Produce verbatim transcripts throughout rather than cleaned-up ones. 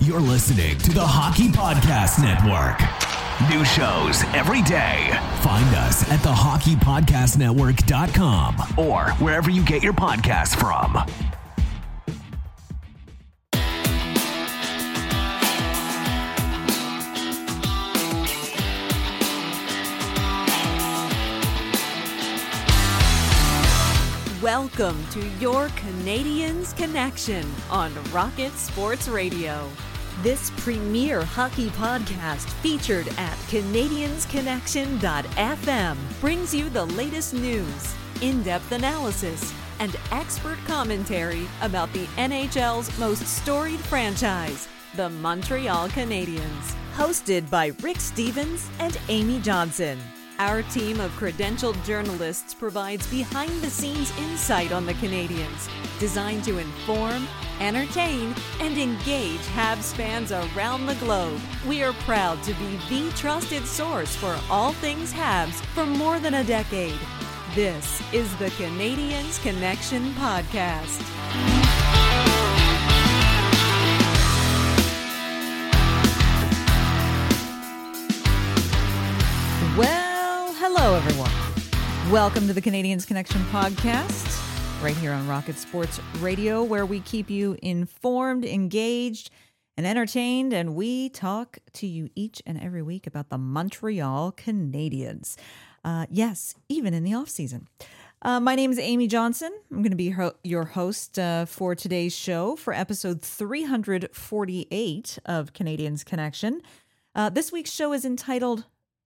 You're listening to the Hockey Podcast Network. New shows every day. Find us at the hockey podcast network dot com or wherever you get your podcasts from. Welcome to your Canadiens Connection on Rocket Sports Radio. This premier hockey podcast featured at Canadiens Connection dot f m brings you the latest news, in-depth analysis, and expert commentary about the N H L's most storied franchise, the Montreal Canadiens. Hosted by Rick Stevens and Amy Johnson. Our team of credentialed journalists provides behind-the-scenes insight on the Canadiens, designed to inform, entertain, and engage Habs fans around the globe. We are proud to be the trusted source for all things Habs for more than a decade. This is the Canadiens Connection Podcast. Well, hello, everyone. Welcome to the Canadiens Connection Podcast, right here on Rocket Sports Radio, where we keep you informed, engaged, and entertained, and we talk to you each and every week about the Montreal Canadiens. Uh, yes, even in the off-season. Uh, my name is Amy Johnson. I'm going to be ho- your host uh, for today's show for episode three forty-eight of Canadiens Connection. Uh, this week's show is entitled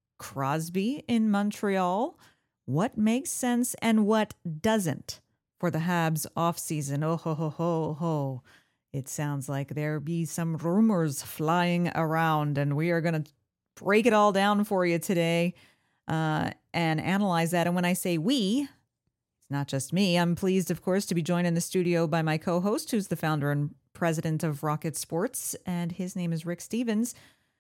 Crosby in Montreal, what makes sense and what doesn't for the Habs offseason. Oh, ho, ho, ho, ho. It sounds like there be some rumors flying around, and we are going to break it all down for you today uh, and analyze that. And when I say we, it's not just me. I'm pleased, of course, to be joined in the studio by my co-host, who's the founder and president of Rocket Sports, and his name is Rick Stevens.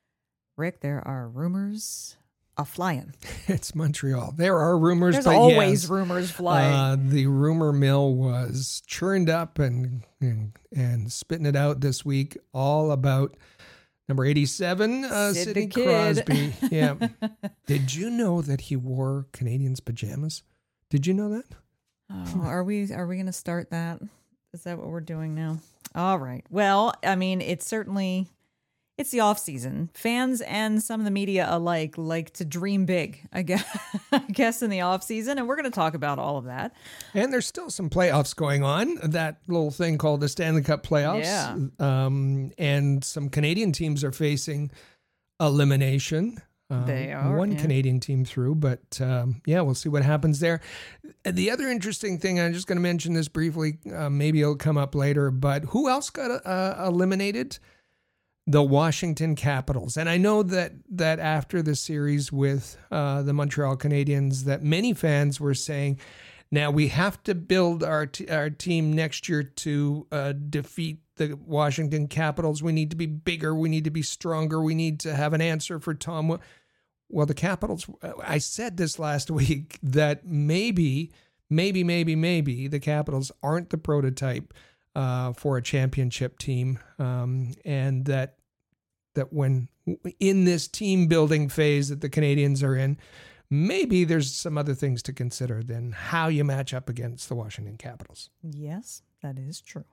Rick, there are rumors a flying. It's Montreal. There are rumors. There's but always yes, rumors flying. Uh, the rumor mill was churned up and, and and spitting it out this week, all about number eighty-seven, uh, Sid Sidney the Kid. Crosby. Yeah. Did you know that he wore Canadiens pajamas? Did you know that? Oh, are we are we going to start that? Is that what we're doing now? All right. Well, I mean, it's certainly. It's the off season. Fans and some of the media alike like to dream big, I guess, I guess in the off season. And we're going to talk about all of that. And there's still some playoffs going on. That little thing called the Stanley Cup playoffs. Yeah. Um, and some Canadian teams are facing elimination. Um, They are, One yeah. Canadian team through, but um, yeah, we'll see what happens there. And the other interesting thing, I'm just going to mention this briefly, uh, maybe it'll come up later, but who else got uh, eliminated? The Washington Capitals. And I know that that after the series with uh, the Montreal Canadiens, that many fans were saying, now we have to build our t- our team next year to uh, defeat the Washington Capitals. We need to be bigger. We need to be stronger. We need to have an answer for Tom. Well, the Capitals, I said this last week, that maybe, maybe, maybe, maybe the Capitals aren't the prototype Uh, for a championship team, um, and that that when in this team building phase that the Canadiens are in, maybe there's some other things to consider than how you match up against the Washington Capitals. Yes, that is true.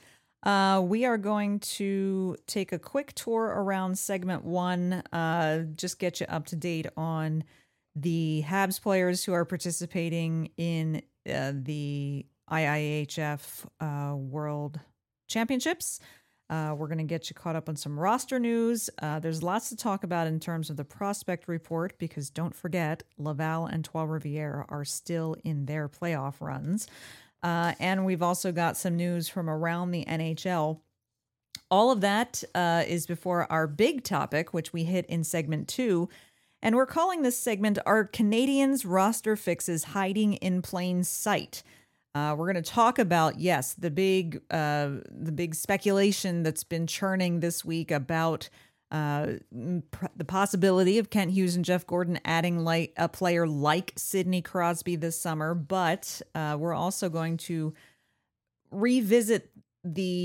Uh, we are going to take a quick tour around segment one, uh, just get you up to date on the Habs players who are participating in uh, the I I H F uh, World Championships. Uh, we're going to get you caught up on some roster news. Uh, there's lots to talk about in terms of the prospect report, because don't forget, Laval and Trois-Rivières are still in their playoff runs. Uh, and we've also got some news from around the N H L. All of that uh, is before our big topic, which we hit in segment two. And we're calling this segment, Are Canadiens Roster Fixes Hiding in Plain Sight? Uh, we're going to talk about, yes, the big uh, the big speculation that's been churning this week about uh, pr- the possibility of Kent Hughes and Jeff Gordon adding like a player like Sidney Crosby this summer. But uh, we're also going to revisit the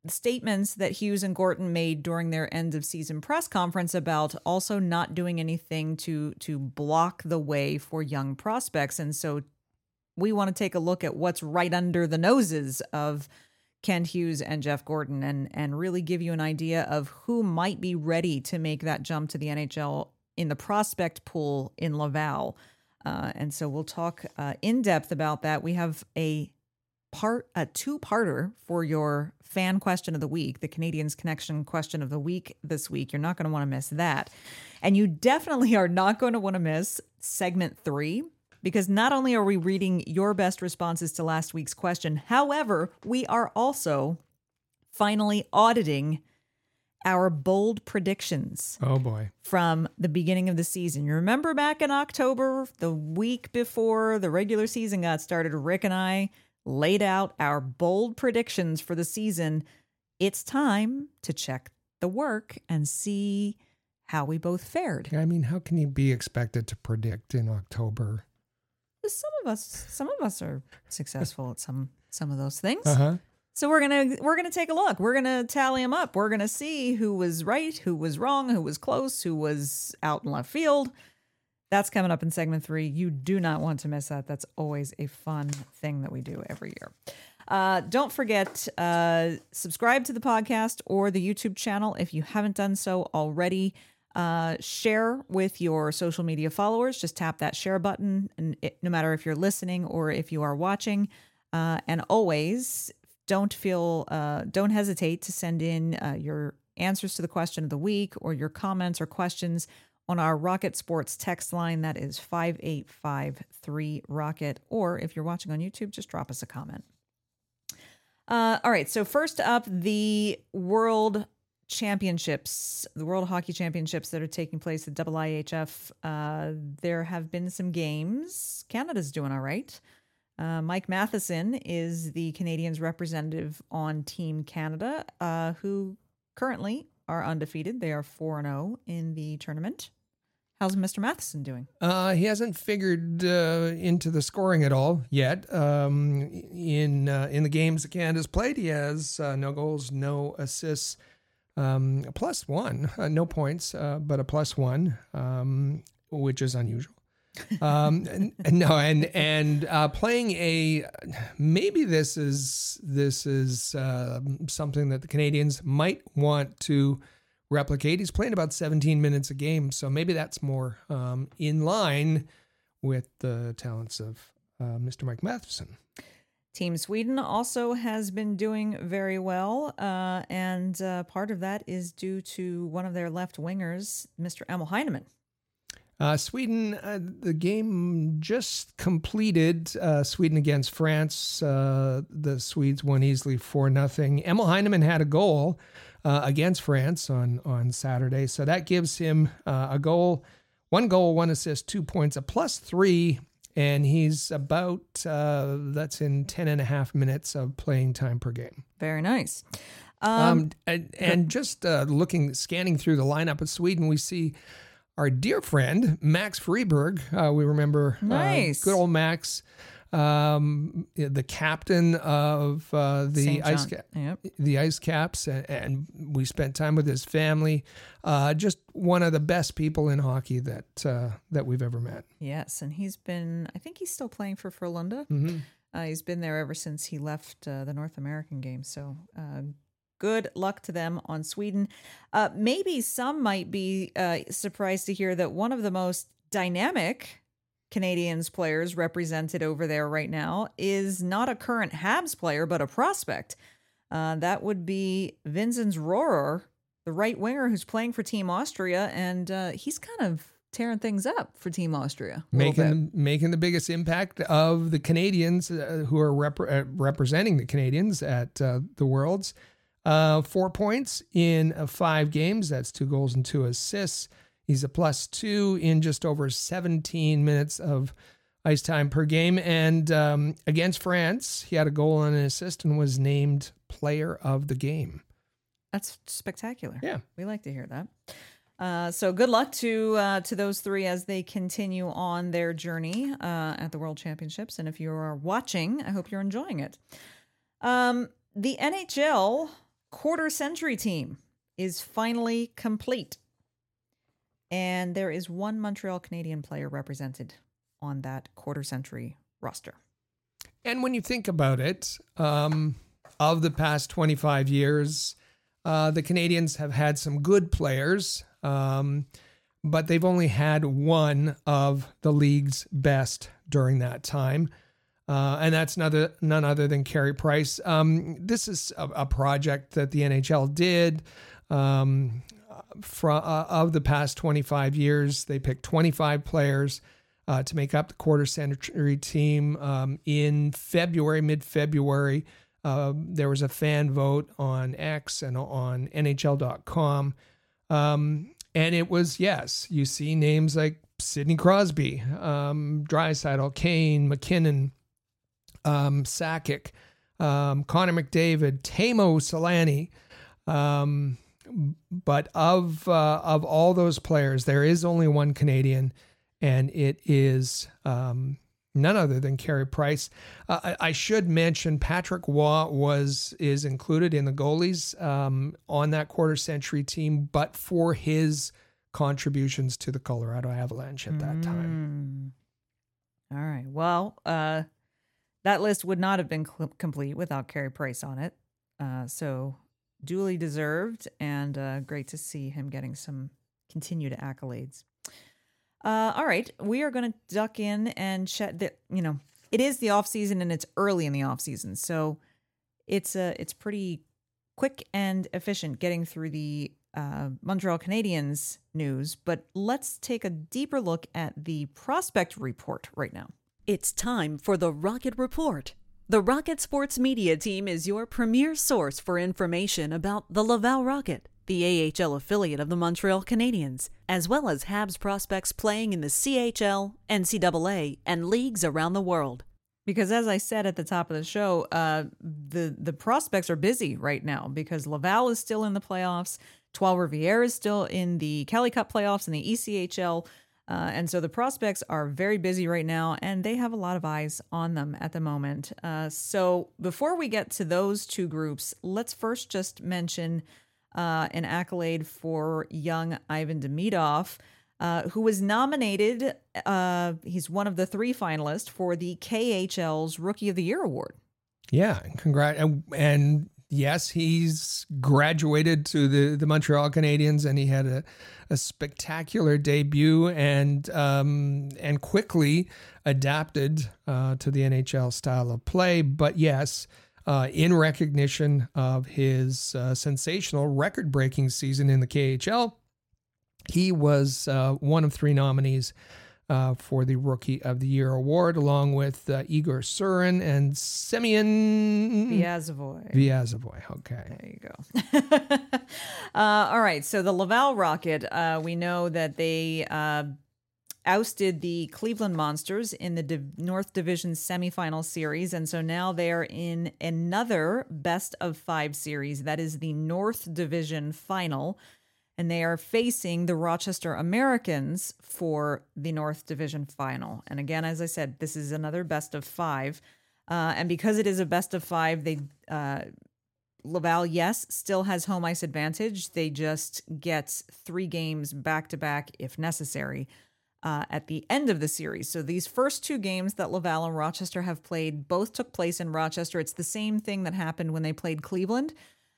statements that Hughes and Gorton made during their end of season press conference about also not doing anything to to block the way for young prospects. And so we want to take a look at what's right under the noses of Kent Hughes and Jeff Gorton and and really give you an idea of who might be ready to make that jump to the N H L in the prospect pool in Laval. Uh, and so we'll talk uh, in depth about that. We have a part a two-parter for your fan question of the week, the Canadiens Connection question of the week this week. You're not going to want to miss that. And you definitely are not going to want to miss segment three, because not only are we reading your best responses to last week's question, however, we are also finally auditing our bold predictions. Oh, boy. From the beginning of the season. You remember back in October, the week before the regular season got started, Rick and I laid out our bold predictions for the season. It's time to check the work and see how we both fared. I mean, how can you be expected to predict in October? Some of us, some of us are successful at some some of those things. Uh-huh. So we're gonna we're gonna take a look. We're gonna tally them up. We're gonna see who was right, who was wrong, who was close, who was out in left field. That's coming up in segment three. You do not want to miss that. That's always a fun thing that we do every year. Uh, don't forget, uh, subscribe to the podcast or the YouTube channel if you haven't done so already. Uh, share with your social media followers. Just tap that share button, and it, no matter if you're listening or if you are watching. Uh, and always don't feel, uh, don't hesitate to send in uh, your answers to the question of the week or your comments or questions on our Rocket Sports text line. That is five eight five three Rocket. Or if you're watching on YouTube, just drop us a comment. Uh, all right. So first up, the World Championships, the World Hockey Championships that are taking place at I I H F. Uh, there have been some games. Canada's doing all right. Uh, Mike Matheson is the Canadiens representative on Team Canada, uh, who currently are undefeated. They are four and oh in the tournament. How's Mister Matheson doing? Uh, he hasn't figured uh, into the scoring at all yet. Um, in uh, in the games that Canada's played, he has uh, no goals, no assists, um, a plus one, uh, no points, uh, but a plus one, um, which is unusual. um, and, and no, and and uh, playing a maybe this is this is uh, something that the Canadiens might want to replicate. He's playing about seventeen minutes a game, so maybe that's more um, in line with the talents of uh, Mister Mike Matheson. Team Sweden also has been doing very well, uh, and uh, part of that is due to one of their left wingers, Mister Emil Heineman. Uh, Sweden, uh, the game just completed. Uh, Sweden against France. Uh, the Swedes won easily four nothing. Emil Heineman had a goal uh, against France on, on Saturday. So that gives him uh, a goal, one goal, one assist, two points, a plus three. And he's about, uh, that's in ten and a half minutes of playing time per game. Very nice. Um, um, and, and just uh, looking, scanning through the lineup of Sweden, we see our dear friend, Max Friberg. Uh, we remember nice. uh, good old Max, um, the captain of uh, the Saint ice John. ca- Yep. the Ice Caps, and, and we spent time with his family. Uh, just one of the best people in hockey that uh, that we've ever met. Yes, and he's been, I think he's still playing for Frölunda. Mm-hmm. Uh, he's been there ever since he left uh, the North American game. So uh, good luck to them on Sweden. Uh, maybe some might be uh, surprised to hear that one of the most dynamic Canadiens players represented over there right now is not a current Habs player, but a prospect. Uh, that would be Vinzenz Rohrer, the right winger who's playing for Team Austria, and uh, he's kind of tearing things up for Team Austria. Making making the biggest impact of the Canadiens uh, who are rep- uh, representing the Canadiens at uh, the Worlds. Uh, four points in uh, five games. That's two goals and two assists. He's a plus two in just over seventeen minutes of ice time per game. And um, against France, he had a goal and an assist and was named player of the game. That's spectacular. Yeah. We like to hear that. Uh, so good luck to uh, to those three as they continue on their journey uh, at the World Championships. And if you are watching, I hope you're enjoying it. Um, the N H L quarter century team is finally complete. And there is one Montreal Canadian player represented on that quarter century roster. And when you think about it, um, of the past twenty-five years, uh, the Canadians have had some good players, um, but they've only had one of the league's best during that time. Uh, and that's none other, none other than Carey Price. Um, this is a, a project that the N H L did. Um, from, uh, of the past twenty-five years, they picked twenty-five players uh, to make up the quarter century team. Um, in February, mid-February, uh, there was a fan vote on X and on N H L dot com. Um, and it was, yes, you see names like Sidney Crosby, um, Draisaitl, Kane, McKinnon, Um, Sakic, um, Connor McDavid, Teemu Selanne. Um, but of uh, of all those players, there is only one Canadian, and it is um, none other than Carey Price. Uh, I, I should mention Patrick Waugh was is included in the goalies um, on that quarter century team, but for his contributions to the Colorado Avalanche at that time. Mm. All right. Well, uh, that list would not have been cl- complete without Carey Price on it. Uh, so duly deserved, and uh, great to see him getting some continued accolades. Uh, all right, we are going to duck in and chat. The, you know, it is the off season, and it's early in the off season, so it's uh, it's pretty quick and efficient getting through the uh, Montreal Canadiens news. But let's take a deeper look at the prospect report right now. It's time for the Rocket Report. The Rocket Sports Media Team is your premier source for information about the Laval Rocket, the A H L affiliate of the Montreal Canadiens, as well as Habs prospects playing in the C H L, N C double A, and leagues around the world. Because as I said at the top of the show, uh, the, the prospects are busy right now because Laval is still in the playoffs, Trois-Rivières is still in the Kelly Cup playoffs and the E C H L. Uh, and so the prospects are very busy right now, and they have a lot of eyes on them at the moment. Uh, so before we get to those two groups, let's first just mention uh, an accolade for young Ivan Demidov, uh, who was nominated. Uh, he's one of the three finalists for the K H L's Rookie of the Year award. Yeah, congrats. And, and yes, he's graduated to the, the Montreal Canadiens, and he had a, a spectacular debut and um, and quickly adapted uh, to the N H L style of play. But yes, uh, in recognition of his uh, sensational record-breaking season in the K H L, he was uh, one of three nominees Uh, for the Rookie of the Year award, along with uh, Igor Surin and Semyon Viazovoy. Viazovoy, okay. There you go. uh, all right, so the Laval Rocket, uh, we know that they uh, ousted the Cleveland Monsters in the Div- North Division semifinal series, and so now they're in another best of five series. That is the North Division final. And they are facing the Rochester Americans for the North Division final. And again, as I said, this is another best of five. Uh, and because it is a best of five, they uh, Laval, yes, still has home ice advantage. They just get three games back-to-back if necessary uh, at the end of the series. So these first two games that Laval and Rochester have played both took place in Rochester. It's the same thing that happened when they played Cleveland.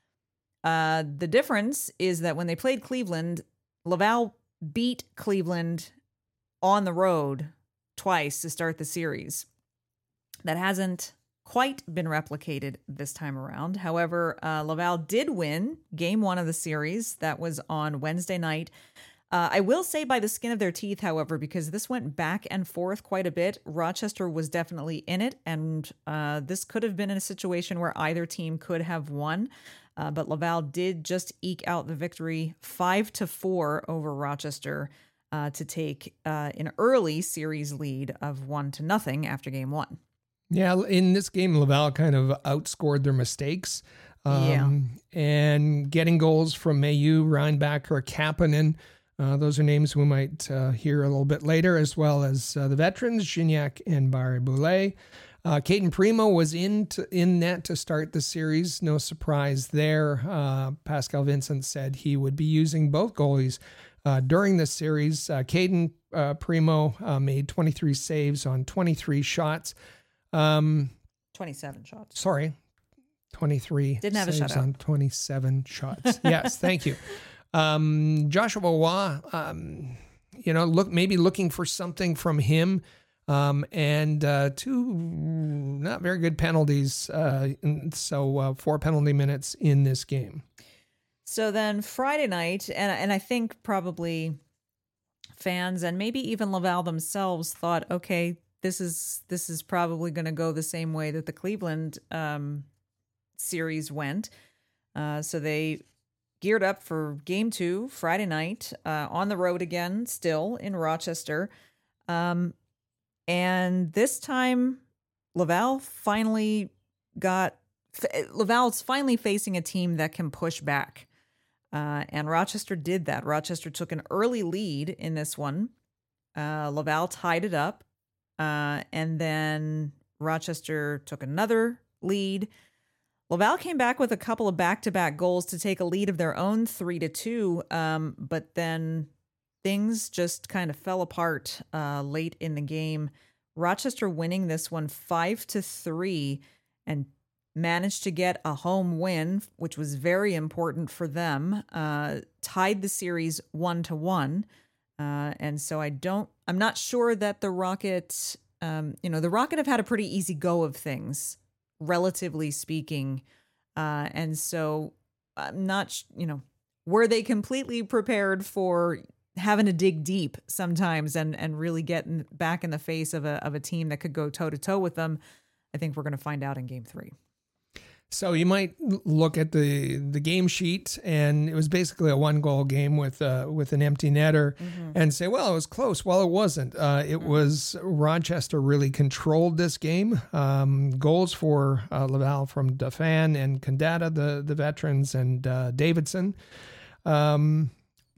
Uh, the difference is that when they played Cleveland, Laval beat Cleveland on the road twice to start the series. That hasn't quite been replicated this time around. However, uh, Laval did win game one of the series. That was on Wednesday night. Uh, I will say by the skin of their teeth, however, because this went back and forth quite a bit. Rochester was definitely in it, and uh, this could have been in a situation where either team could have won. Uh, but Laval did just eke out the victory five to four over Rochester uh, to take uh, an early series lead of one to nothing after game one. Yeah, in this game, Laval kind of outscored their mistakes. Um, yeah. And getting goals from Mayu, Reinbacher, Kapanen. Uh, those are names we might uh, hear a little bit later, as well as uh, the veterans, Gignac and Barré-Boulet. Uh, Caden Primo was in to, in net to start the series. No surprise there. Uh, Pascal Vincent said he would be using both goalies uh, during the series. Uh, Caden uh, Primo uh, made twenty-three saves on twenty-three shots. Um, twenty-seven shots. Sorry, twenty-three Didn't have a saves shutout. on twenty-seven shots. Yes, thank you. Um, Joshua Waugh, um, you know, look maybe looking for something from him. Um, and uh, two not very good penalties. Uh, so uh, four penalty minutes in this game. So then Friday night, and and I think probably fans and maybe even Laval themselves thought, okay, this is this is probably going to go the same way that the Cleveland um, series went. Uh, so they geared up for game two Friday night uh, on the road again, still in Rochester. Um, And this time, Laval finally got Laval's finally facing a team that can push back, uh, and Rochester did that. Rochester took an early lead in this one. Uh, Laval tied it up, uh, and then Rochester took another lead. Laval came back with a couple of back-to-back goals to take a lead of their own, three to two. Um, but then things just kind of fell apart uh, late in the game. Rochester winning this one five to three and managed to get a home win, which was very important for them. Uh, tied the series one to one, uh, and so I don't. I'm not sure that the Rocket. Um, you know, the Rocket have had a pretty easy go of things, relatively speaking, uh, and so I'm not. You know, were they completely prepared for having to dig deep sometimes and and really getting back in the face of a of a team that could go toe to toe with them? I think we're going to find out in game three. So you might look at the the game sheet, and it was basically a one goal game with uh, with an empty netter, mm-hmm. and say, well, it was close. Well, it wasn't. Uh, it mm-hmm. was Rochester really controlled this game. Um, goals for uh, Laval from Dauphin and Condata, the the veterans, and uh, Davidson. Um,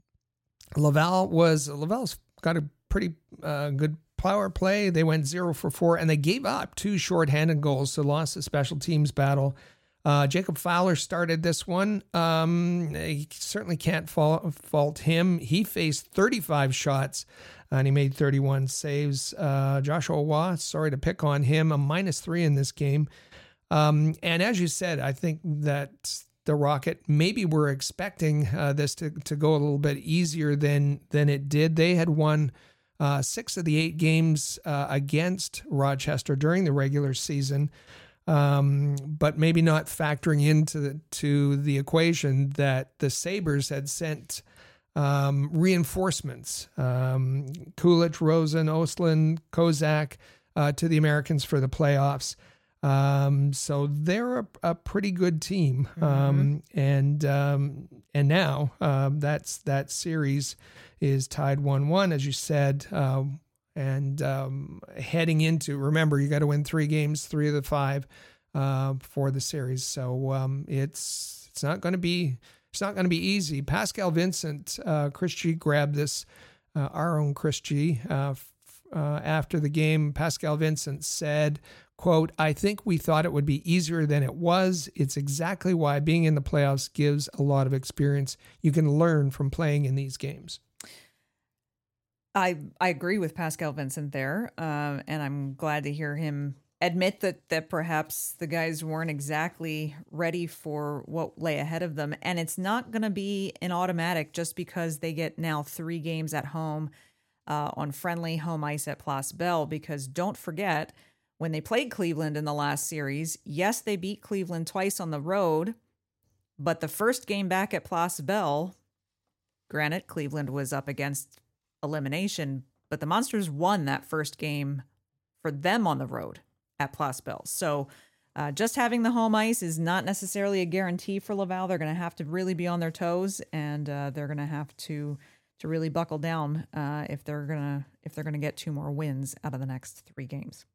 Laval was Laval's got a pretty uh, good power play. They went zero for four, and they gave up two shorthanded goals, so lost the special teams battle. Uh, Jacob Fowler started this one. Um, he certainly can't fault, fault him. He faced thirty-five shots, and he made thirty-one saves. Uh, Joshua Waugh, sorry to pick on him, a minus three in this game. Um, and as you said, I think that the Rocket maybe were expecting uh, this to, to go a little bit easier than than it did. They had won uh, six of the eight games uh, against Rochester during the regular season, um, but maybe not factoring into the, to the equation that the Sabres had sent um, reinforcements, um, Kulich, Rosen, Ostlund, Kozak uh, to the Americans for the playoffs. Um, so they're a, a pretty good team. Um, mm-hmm. and, um, and now, um, that's, that series is tied one one, as you said, um, and, um, heading into, remember, you got to win three games, three of the five, uh, for the series. So, um, it's, it's not going to be, it's not going to be easy. Pascal Vincent, uh, Chris G grabbed this, uh, our own Chris G, uh, f- uh, after the game. Pascal Vincent said, quote, I think we thought it would be easier than it was. It's exactly why being in the playoffs gives a lot of experience. You can learn from playing in these games. I I agree with Pascal Vincent there, uh, and I'm glad to hear him admit that that perhaps the guys weren't exactly ready for what lay ahead of them. And it's not going to be an automatic just because they get now three games at home uh, on friendly home ice at Place Bell, because don't forget, when they played Cleveland in the last series, yes, they beat Cleveland twice on the road, but the first game back at Place Bell, granted, Cleveland was up against elimination, but the Monsters won that first game for them on the road at Place Bell. So uh, just having the home ice is not necessarily a guarantee for Laval. They're going to have to really be on their toes, and uh, they're going to have to to really buckle down uh, if they're gonna if they're gonna get two more wins out of the next three games.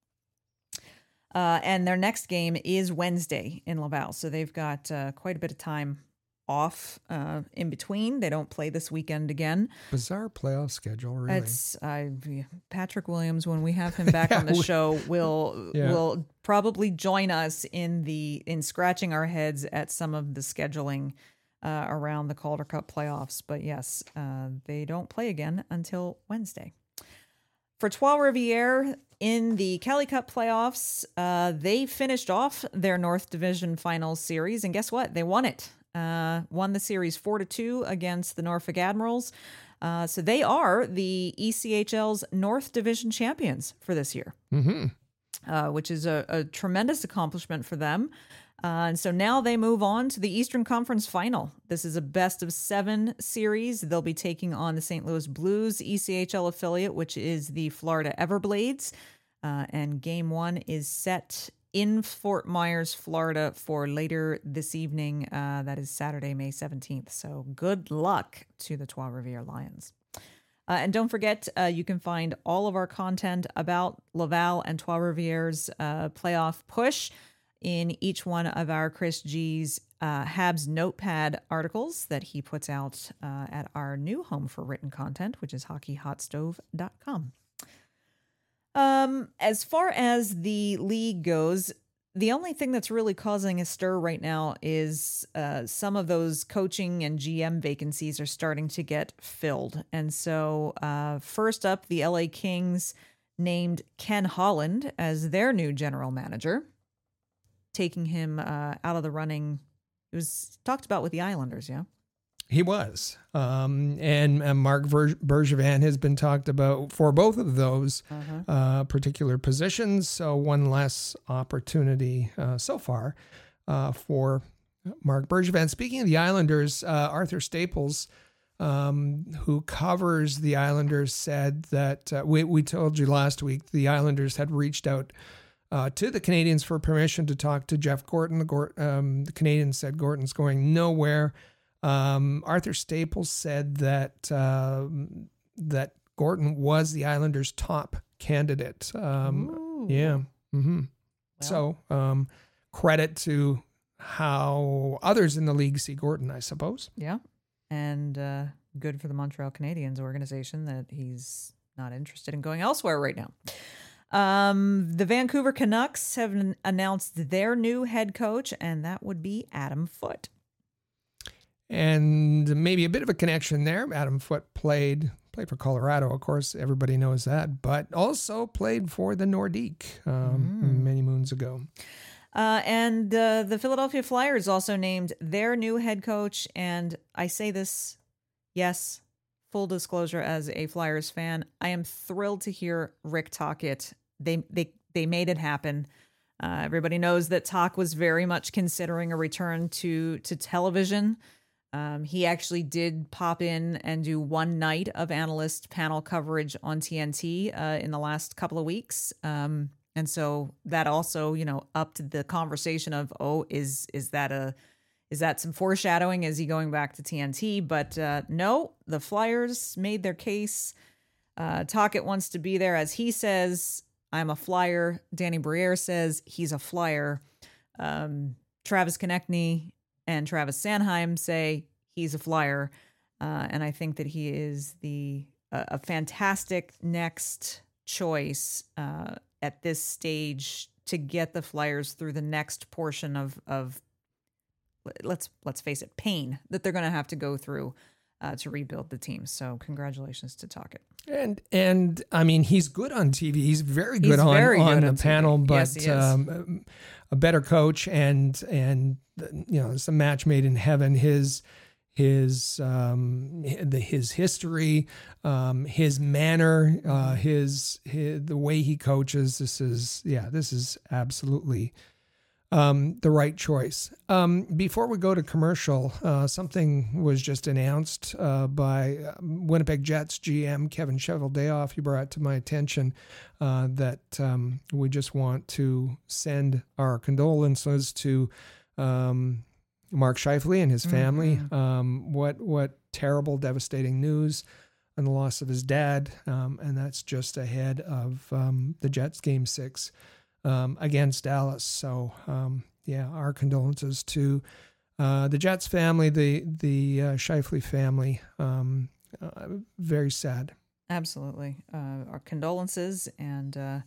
Uh, and their next game is Wednesday in Laval. So they've got uh, quite a bit of time off uh, in between. They don't play this weekend again. Bizarre playoff schedule, really. It's uh, Patrick Williams, when we have him back Yeah, on the we- show, will Yeah. will probably join us in the in scratching our heads at some of the scheduling uh, around the Calder Cup playoffs. But yes, uh, they don't play again until Wednesday. For Trois-Rivières, in the Kelly Cup playoffs, uh, they finished off their North Division Finals series, and guess what? They won it. Uh, won the series four to two against the Norfolk Admirals. Uh, so they are the E C H L's North Division champions for this year, Mm-hmm. uh, which is a, a tremendous accomplishment for them. Uh, and so now they move on to the Eastern Conference Final. This is a best of seven series. They'll be taking on the Saint Louis Blues E C H L affiliate, which is the Florida Everblades. Uh, and game one is set in Fort Myers, Florida for later this evening. Uh, that is Saturday, May seventeenth. So good luck to the Trois-Rivières Lions. Uh, and don't forget, uh, you can find all of our content about Laval and Trois-Rivières' uh, playoff push in each one of our Chris G's uh, Habs Notepad articles that he puts out uh, at our new home for written content, which is hockey hot stove dot com. Um, as far as the league goes, the only thing that's really causing a stir right now is uh, some of those coaching and G M vacancies are starting to get filled. And so uh, first up, the L A Kings named Ken Holland as their new general manager, taking him uh, out of the running. It was talked about with the Islanders, yeah? He was. Um, and, and Mark Ver- Bergevin has been talked about for both of those Uh-huh. uh, particular positions. So one less opportunity uh, so far uh, for Mark Bergevin. Speaking of the Islanders, uh, Arthur Staples, um, who covers the Islanders, said that uh, we, we told you last week the Islanders had reached out Uh, to the Canadians for permission to talk to Jeff Gorton. The, Gor- um, the Canadians said Gorton's going nowhere. Um, Arthur Staples said that uh, that Gorton was the Islanders' top candidate. Um, Ooh. yeah. Mm-hmm. So um, credit to how others in the league see Gorton, I suppose. Yeah. And uh, good for the Montreal Canadiens organization that he's not interested in going elsewhere right now. Um, the Vancouver Canucks have n- announced their new head coach, and that would be Adam Foote. And maybe a bit of a connection there. Adam Foote played played for Colorado, of course. Everybody knows that, but also played for the Nordique um, Mm. many moons ago. Uh, and uh, the Philadelphia Flyers also named their new head coach. And I say this, yes, full disclosure, as a Flyers fan, I am thrilled to hear Rick Tocchet. They they they made it happen. Uh, everybody knows that Talk was very much considering a return to to television. Um, he actually did pop in and do one night of analyst panel coverage on T N T uh, in the last couple of weeks. Um, and so that also, you know, upped the conversation of, oh, is is that a is that some foreshadowing? Is he going back to T N T? But uh, no, the Flyers made their case. Uh, Tocchet wants to be there. As he says, I'm a Flyer. Danny Briere says he's a Flyer. Um, Travis Konechny and Travis Sanheim say he's a Flyer. Uh, and I think that he is the uh, a fantastic next choice uh, at this stage to get the Flyers through the next portion of, of let's let's face it, pain that they're going to have to go through uh, to rebuild the team. So congratulations to Tocchet. And and I mean, he's good on T V. He's very good He's on, very on good the on T V. panel, but Yes, he is. um, a better coach and and you know, it's a match made in heaven. His his um, his history, um, his manner, uh, his, his the way he coaches. This is yeah, this is absolutely Um, the right choice. Um, before we go to commercial, uh, something was just announced uh, by Winnipeg Jets G M Kevin Cheveldayoff. He brought to my attention uh, that um, we just want to send our condolences to um, Mark Scheifele and his family. Mm-hmm. Um, what what terrible, devastating news on the loss of his dad, um, and that's just ahead of um, the Jets Game Six. Um, against Dallas. So, um, yeah, our condolences to uh, the Jets family, the the uh, Scheifele family, um, uh, very sad. Absolutely. Uh, our condolences, and uh,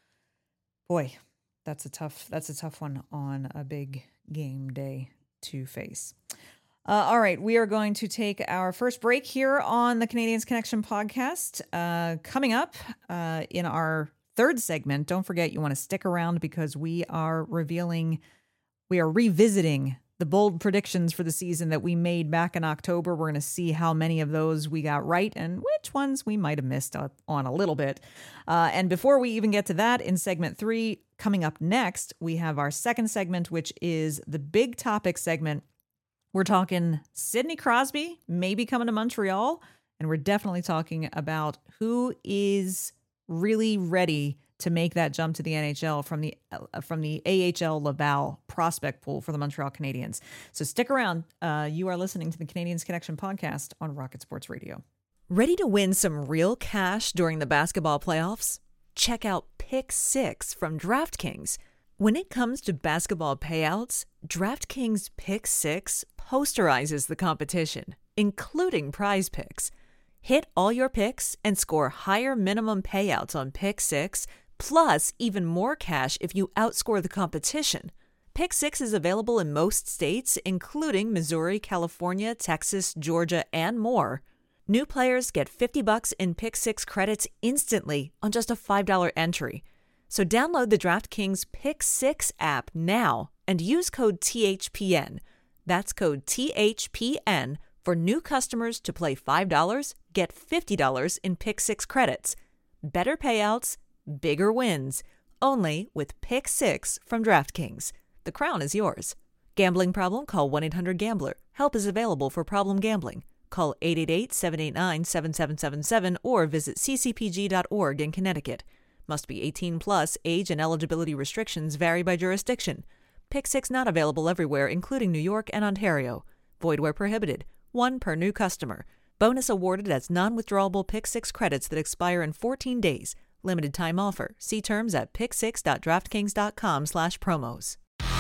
boy, that's a tough that's a tough one on a big game day to face. Uh, all right, we are going to take our first break here on the Canadians Connection podcast. Uh, coming up uh, in our third segment, don't forget you want to stick around because we are revealing, we are revisiting the bold predictions for the season that we made back in October. We're going to see how many of those we got right and which ones we might have missed on a little bit. Uh, and before we even get to that, in segment three, coming up next, we have our second segment, which is the big topic segment. We're talking Sidney Crosby maybe coming to Montreal, and we're definitely talking about who is really ready to make that jump to the N H L from the uh, from the A H L Laval prospect pool for the Montreal Canadiens. So stick around. Uh, you are listening to the Canadians Connection podcast on Rocket Sports Radio. Ready to win some real cash during the basketball playoffs? Check out Pick Six from DraftKings. When it comes to basketball payouts, DraftKings Pick Six posterizes the competition, including Prize Picks. Hit all your picks and score higher minimum payouts on Pick Six, plus even more cash if you outscore the competition. Pick Six is available in most states, including Missouri, California, Texas, Georgia, and more. New players get fifty bucks in Pick Six credits instantly on just a five dollars entry. So download the DraftKings Pick Six app now and use code T H P N. That's code T H P N for new customers to play five dollars, get fifty dollars in Pick Six credits. Better payouts, bigger wins. Only with Pick Six from DraftKings. The crown is yours. Gambling problem? Call one eight hundred gambler. Help is available for problem gambling. Call eight eight eight, seven eight nine, seven seven seven seven or visit c c p g dot org in Connecticut. Must be eighteen plus. Age and eligibility restrictions vary by jurisdiction. Pick Six not available everywhere, including New York and Ontario. Void where prohibited. One per new customer. Bonus awarded as non-withdrawable Pick Six credits that expire in fourteen days. Limited time offer. See terms at pick six dot draftkings dot com slash promos.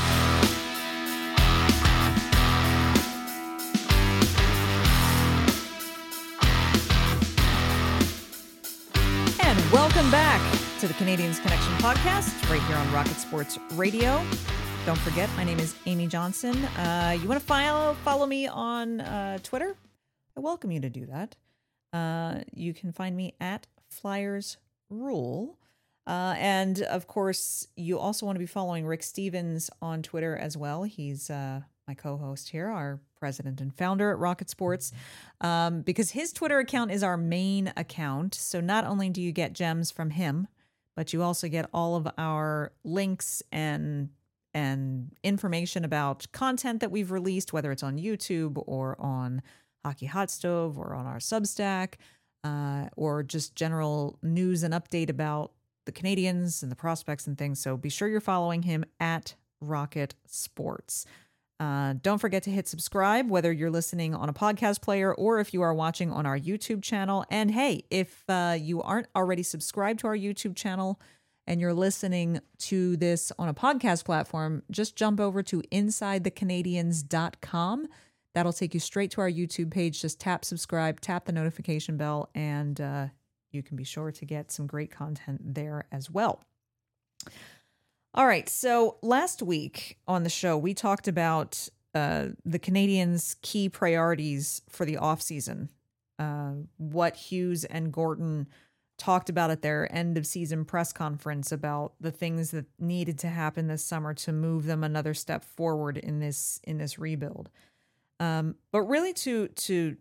And welcome back to the Canadians Connection podcast right here on Rocket Sports Radio. Don't forget, my name is Amy Johnson. Uh, you want to follow follow me on uh, Twitter? I welcome you to do that. Uh, you can find me at Flyers Rule. Uh, and of course, you also want to be following Rick Stevens on Twitter as well. He's uh, my co-host here, our president and founder at Rocket Sports, um, because his Twitter account is our main account. So not only do you get gems from him, but you also get all of our links and and information about content that we've released, whether it's on YouTube or on Hockey Hot Stove or on our Substack, uh, or just general news and update about the Canadians and the prospects and things. So be sure you're following him at Rocket Sports. Uh, don't forget to hit subscribe, whether you're listening on a podcast player or if you are watching on our YouTube channel. And hey, if uh, you aren't already subscribed to our YouTube channel and you're listening to this on a podcast platform, just jump over to inside the canadians dot com. That'll take you straight to our YouTube page. Just tap subscribe, tap the notification bell, and uh, you can be sure to get some great content there as well. All right. So last week on the show, we talked about uh, the Canadians' key priorities for the offseason, uh, what Hughes and Gorton talked about at their end of season press conference about the things that needed to happen this summer to move them another step forward in this in this rebuild. Um, but really to to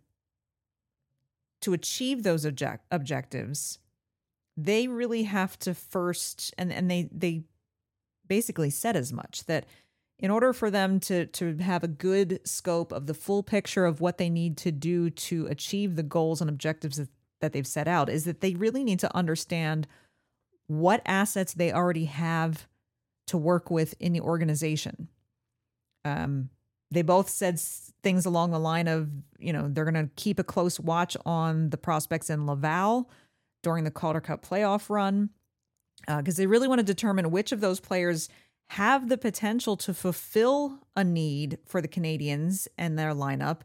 to achieve those object, objectives, they really have to first, and, and they they basically said as much, that in order for them to to have a good scope of the full picture of what they need to do to achieve the goals and objectives that, that they've set out, is that they really need to understand what assets they already have to work with in the organization. Um, they both said things along the line of, you know, they're going to keep a close watch on the prospects in Laval during the Calder Cup playoff run, because uh, they really want to determine which of those players have the potential to fulfill a need for the Canadiens and their lineup,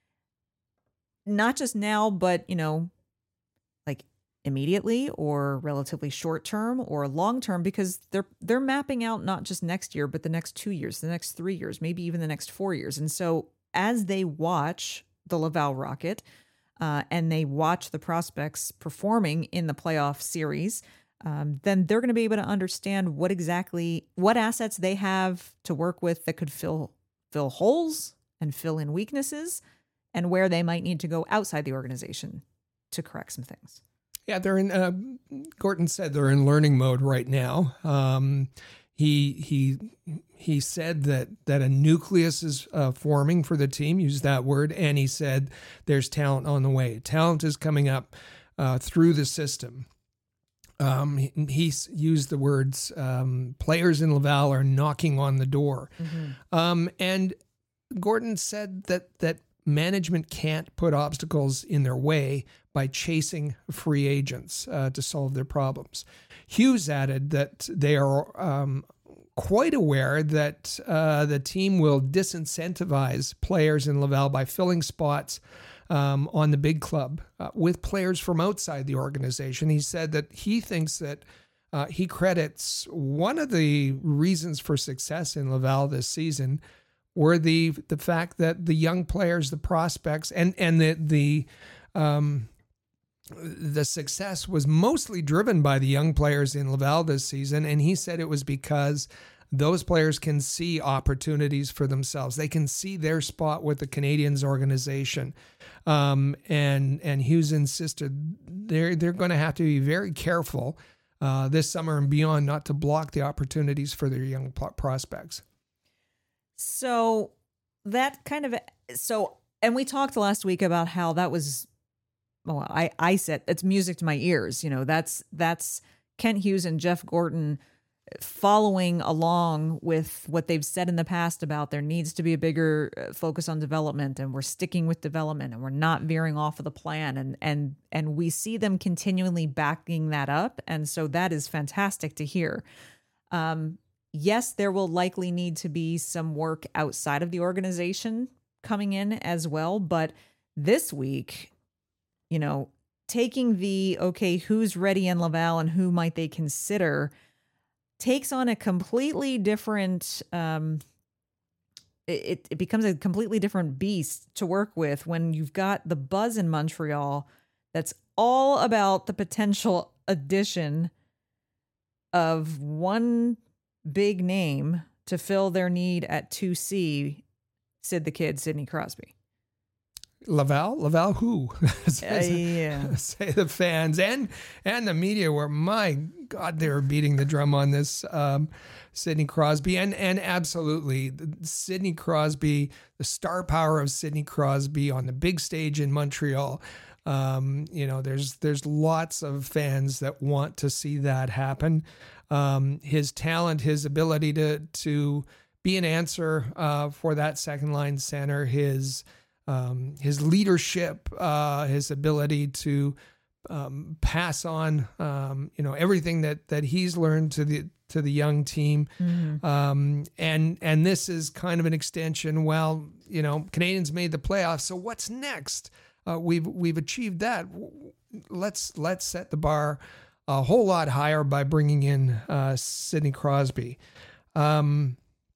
not just now, but, you know, like immediately or relatively short term or long term, because they're they're mapping out not just next year, but the next two years, the next three years, maybe even the next four years. And so as they watch the Laval Rocket uh, and they watch the prospects performing in the playoff series, um, then they're going to be able to understand what exactly, what assets they have to work with that could fill fill holes and fill in weaknesses, and where they might need to go outside the organization to correct some things. Yeah, they're in, uh, Gorton said they're in learning mode right now. Um, he he he said that that a nucleus is uh, forming for the team, used that word, and he said there's talent on the way. Talent is coming up uh, through the system. Um, he, he used the words, um, players in Laval are knocking on the door. Mm-hmm. Um, and Gorton said that that management can't put obstacles in their way by chasing free agents uh, to solve their problems. Hughes added that they are um, quite aware that uh, the team will disincentivize players in Laval by filling spots um, on the big club uh, with players from outside the organization. He said that he thinks that uh, he credits one of the reasons for success in Laval this season were the the fact that the young players, the prospects, and and the the um, the success was mostly driven by the young players in Laval this season. And he said it was because those players can see opportunities for themselves. They can see their spot with the Canadiens organization. Um, and and Hughes insisted they're they're going to have to be very careful uh, this summer and beyond not to block the opportunities for their young prospects. So that kind of, so, and we talked last week about how that was, well, I, I said it's music to my ears. You know, that's, that's Kent Hughes and Jeff Gorton following along with what they've said in the past about there needs to be a bigger focus on development, and we're sticking with development and we're not veering off of the plan. And, and, and we see them continually backing that up. And so that is fantastic to hear. Um, Yes, there will likely need to be some work outside of the organization coming in as well. But this week, you know, taking the, okay, who's ready in Laval and who might they consider takes on a completely different, um, it, it becomes a completely different beast to work with when you've got the buzz in Montreal that's all about the potential addition of one big name to fill their need at two C, Sid the Kid, Sidney Crosby. Laval? Laval who? uh, yeah. Say the fans and and the media were, my God, they were beating the drum on this um, Sidney Crosby. And, and absolutely, Sidney Crosby, the star power of Sidney Crosby on the big stage in Montreal. Um, you know, there's there's lots of fans that want to see that happen. Um, his talent, his ability to to be an answer uh, for that second line center, his um, his leadership, uh, his ability to um, pass on, um, you know, everything that that he's learned to the to the young team, mm-hmm. um, and and this is kind of an extension. Well, you know, Canadiens made the playoffs, so what's next? Uh, we've we've achieved that. Let's let's set the bar a whole lot higher by bringing in uh, Sidney Crosby. Um,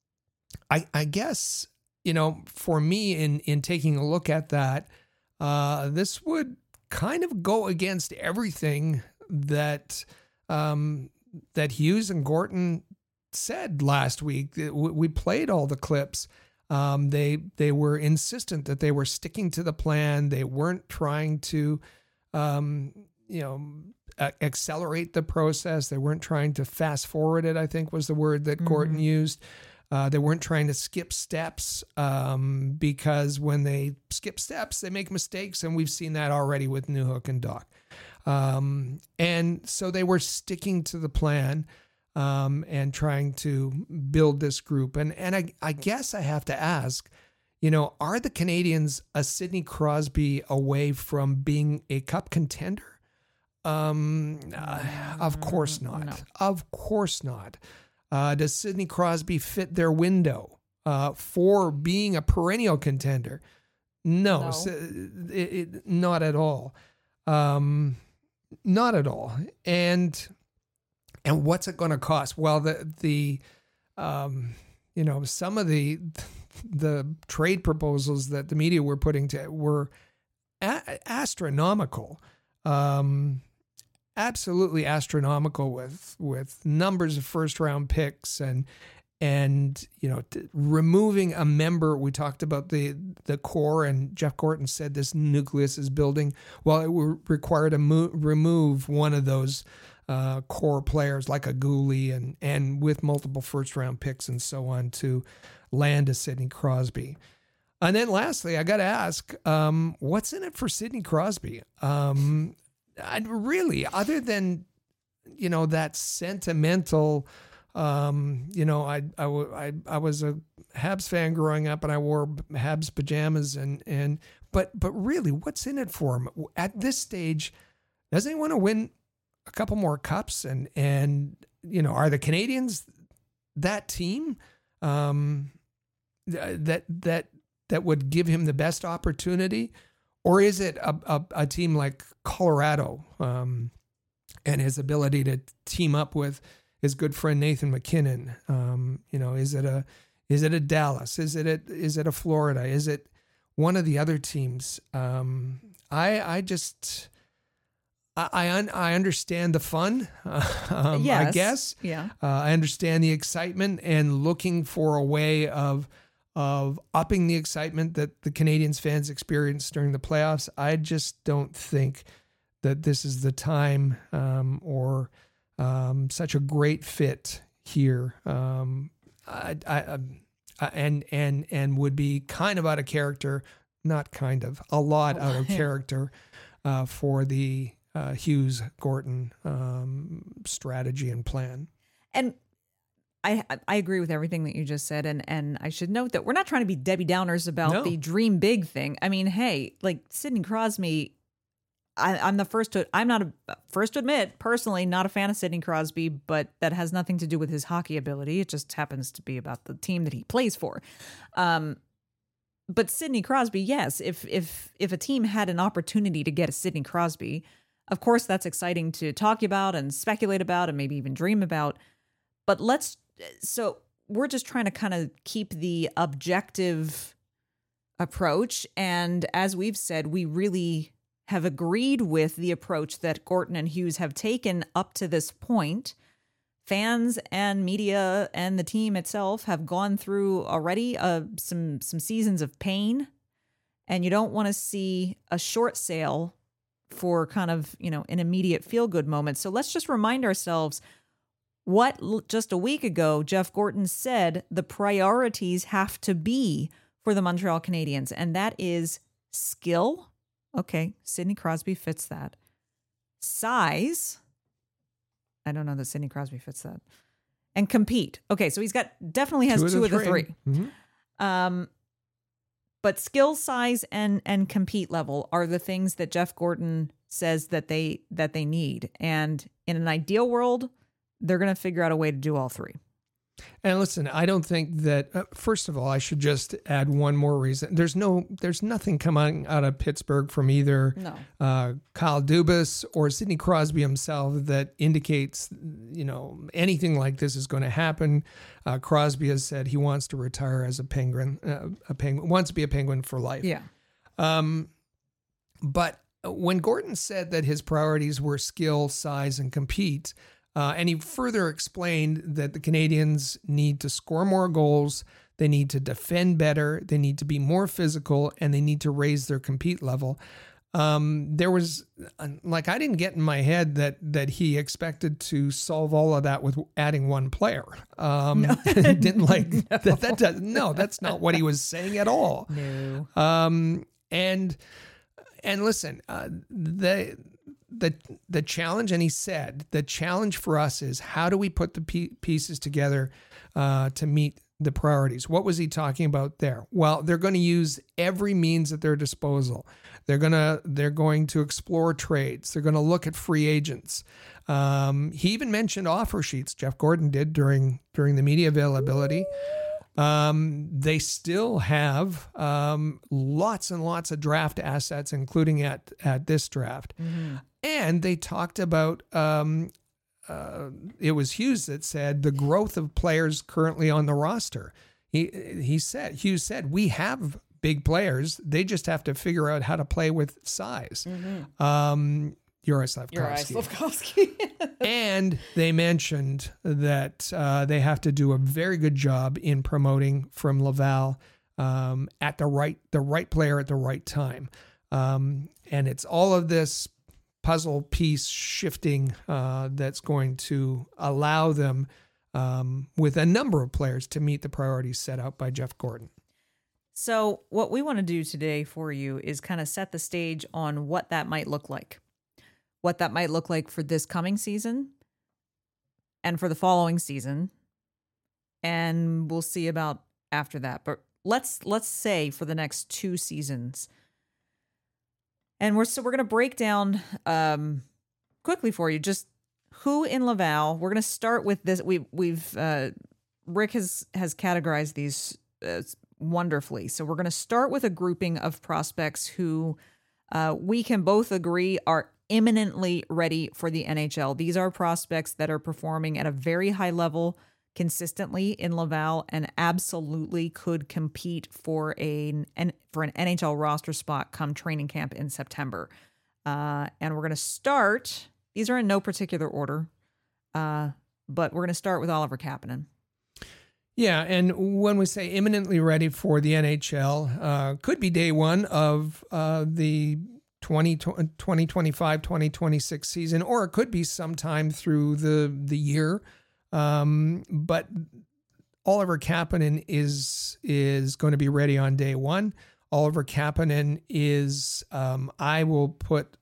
I, I guess, you know, for me in, in taking a look at that, uh, this would kind of go against everything that um, that Hughes and Gorton said last week. We played all the clips. Um, they they were insistent that they were sticking to the plan. They weren't trying to, um, you know, accelerate the process. They weren't trying to fast forward it, I think was the word that mm-hmm. Gorton used. Uh, they weren't trying to skip steps um, because when they skip steps, they make mistakes. And we've seen that already with Newhook and Doc. Um, and so they were sticking to the plan um, and trying to build this group. And, and I, I guess I have to ask, you know, are the Canadiens a Sidney Crosby away from being a cup contender? Um, uh, of course not. No. Of course not. Uh, does Sidney Crosby fit their window uh, for being a perennial contender? No, No. so it, it, not at all. Um, not at all. And and what's it going to cost? Well, the the um, you know, some of the the trade proposals that the media were putting to were a- astronomical. Um, absolutely astronomical with with numbers of first round picks and and you know t- removing a member. We talked about the the core, and Jeff Gorton said this nucleus is building. Well, it would require to mo- remove one of those uh, core players like a Gooley and and with multiple first round picks and so on to land a Sidney Crosby. And then lastly, I got to ask, um, what's in it for Sidney Crosby? Um, I really, other than, you know, that sentimental, um, you know, I, I, I, I was a Habs fan growing up and I wore Habs pajamas and, and, but, but really what's in it for him at this stage? Doesn't he want to win a couple more cups? And, and, you know, are the Canadians that team, um, that, that, that would give him the best opportunity? Or is it a, a, a team like Colorado um, and his ability to team up with his good friend Nathan MacKinnon? Um, you know, is it a is it a Dallas? Is it a, is it a Florida? Is it one of the other teams? Um, I I just I I, un, I understand the fun. um, Yes. I guess. Yeah. Uh, I understand the excitement and looking for a way of. of upping the excitement that the Canadians fans experienced during the playoffs. I just don't think that this is the time um, or um, such a great fit here. Um, I, I, I, and and and would be kind of out of character, not kind of, a lot out of character uh, for the uh, Hughes Gorton um, strategy and plan. And I I agree with everything that you just said, and and I should note that we're not trying to be Debbie Downers about No. the dream big thing. I mean, hey, like Sidney Crosby, I, I'm the first to I'm not a first to admit personally not a fan of Sidney Crosby, but that has nothing to do with his hockey ability. It just happens to be about the team that he plays for. Um, but Sidney Crosby, yes, if if if a team had an opportunity to get a Sidney Crosby, of course that's exciting to talk about and speculate about and maybe even dream about. But let's. So we're just trying to kind of keep the objective approach. And as we've said, we really have agreed with the approach that Gorton and Hughes have taken up to this point. Fans and media and the team itself have gone through already uh, some some seasons of pain. And you don't want to see a short sale for kind of, you know, an immediate feel-good moment. So let's just remind ourselves what just a week ago Jeff Gorton said the priorities have to be for the Montreal Canadiens, and that is skill. Okay, Sidney Crosby fits that. Size. I don't know that Sidney Crosby fits that. And compete. Okay, so he's got definitely has two, two of the three. three. Mm-hmm. Um, but skill, size, and and compete level are the things that Jeff Gorton says that they that they need. And in an ideal world, they're going to figure out a way to do all three. And listen, I don't think that, uh, first of all, I should just add one more reason. There's no, there's nothing coming out of Pittsburgh from either No. uh, Kyle Dubas or Sidney Crosby himself that indicates, you know, anything like this is going to happen. Uh, Crosby has said he wants to retire as a Penguin, uh, a Penguin, wants to be a Penguin for life. Yeah. Um, but when Gorton said that his priorities were skill, size, and compete, Uh, and he further explained that the Canadians need to score more goals, they need to defend better, they need to be more physical, and they need to raise their compete level. Um, there was, like, I didn't get in my head that that he expected to solve all of that with adding one player. Um, No. didn't like no. that. That does, no, that's not what he was saying at all. No. Um, and and listen, uh, the. The the challenge, and he said, the challenge for us is how do we put the pieces together uh, to meet the priorities. What was he talking about there? Well, they're going to use every means at their disposal. They're gonna they're going to explore trades. They're going to look at free agents. Um, he even mentioned offer sheets. Jeff Gordon did during during the media availability. Um, they still have um, lots and lots of draft assets, including at at this draft. Mm-hmm. And they talked about. Um, uh, it was Hughes that said the growth of players currently on the roster. He he said Hughes said we have big players. They just have to figure out how to play with size. Mm-hmm. Um, Uri Slafkovsky. Uri Slafkovsky. And they mentioned that uh, they have to do a very good job in promoting from Laval um, at the right the right player at the right time. Um, and it's all of this puzzle piece shifting uh, that's going to allow them um, with a number of players to meet the priorities set out by Jeff Gordon. So what we want to do today for you is kind of set the stage on what that might look like. What that might look like for this coming season and for the following season. And we'll see about after that. But let's let's say for the next two seasons. And we're so we're going to break down um, quickly for you just who in Laval. We're going to start with this. We we've uh, Rick has has categorized these uh, wonderfully. So we're going to start with a grouping of prospects who uh, we can both agree are imminently ready for the N H L. These are prospects that are performing at a very high level consistently in Laval and absolutely could compete for a an, for an N H L roster spot come training camp in September. Uh, and we're going to start, these are in no particular order, uh, but we're going to start with Oliver Kapanen. Yeah, and when we say imminently ready for the N H L, uh, could be day one of uh, the twenty twenty-five twenty twenty-six season, or it could be sometime through the the year. Um, but Oliver Kapanen is is going to be ready on day one. Oliver Kapanen is um, I will put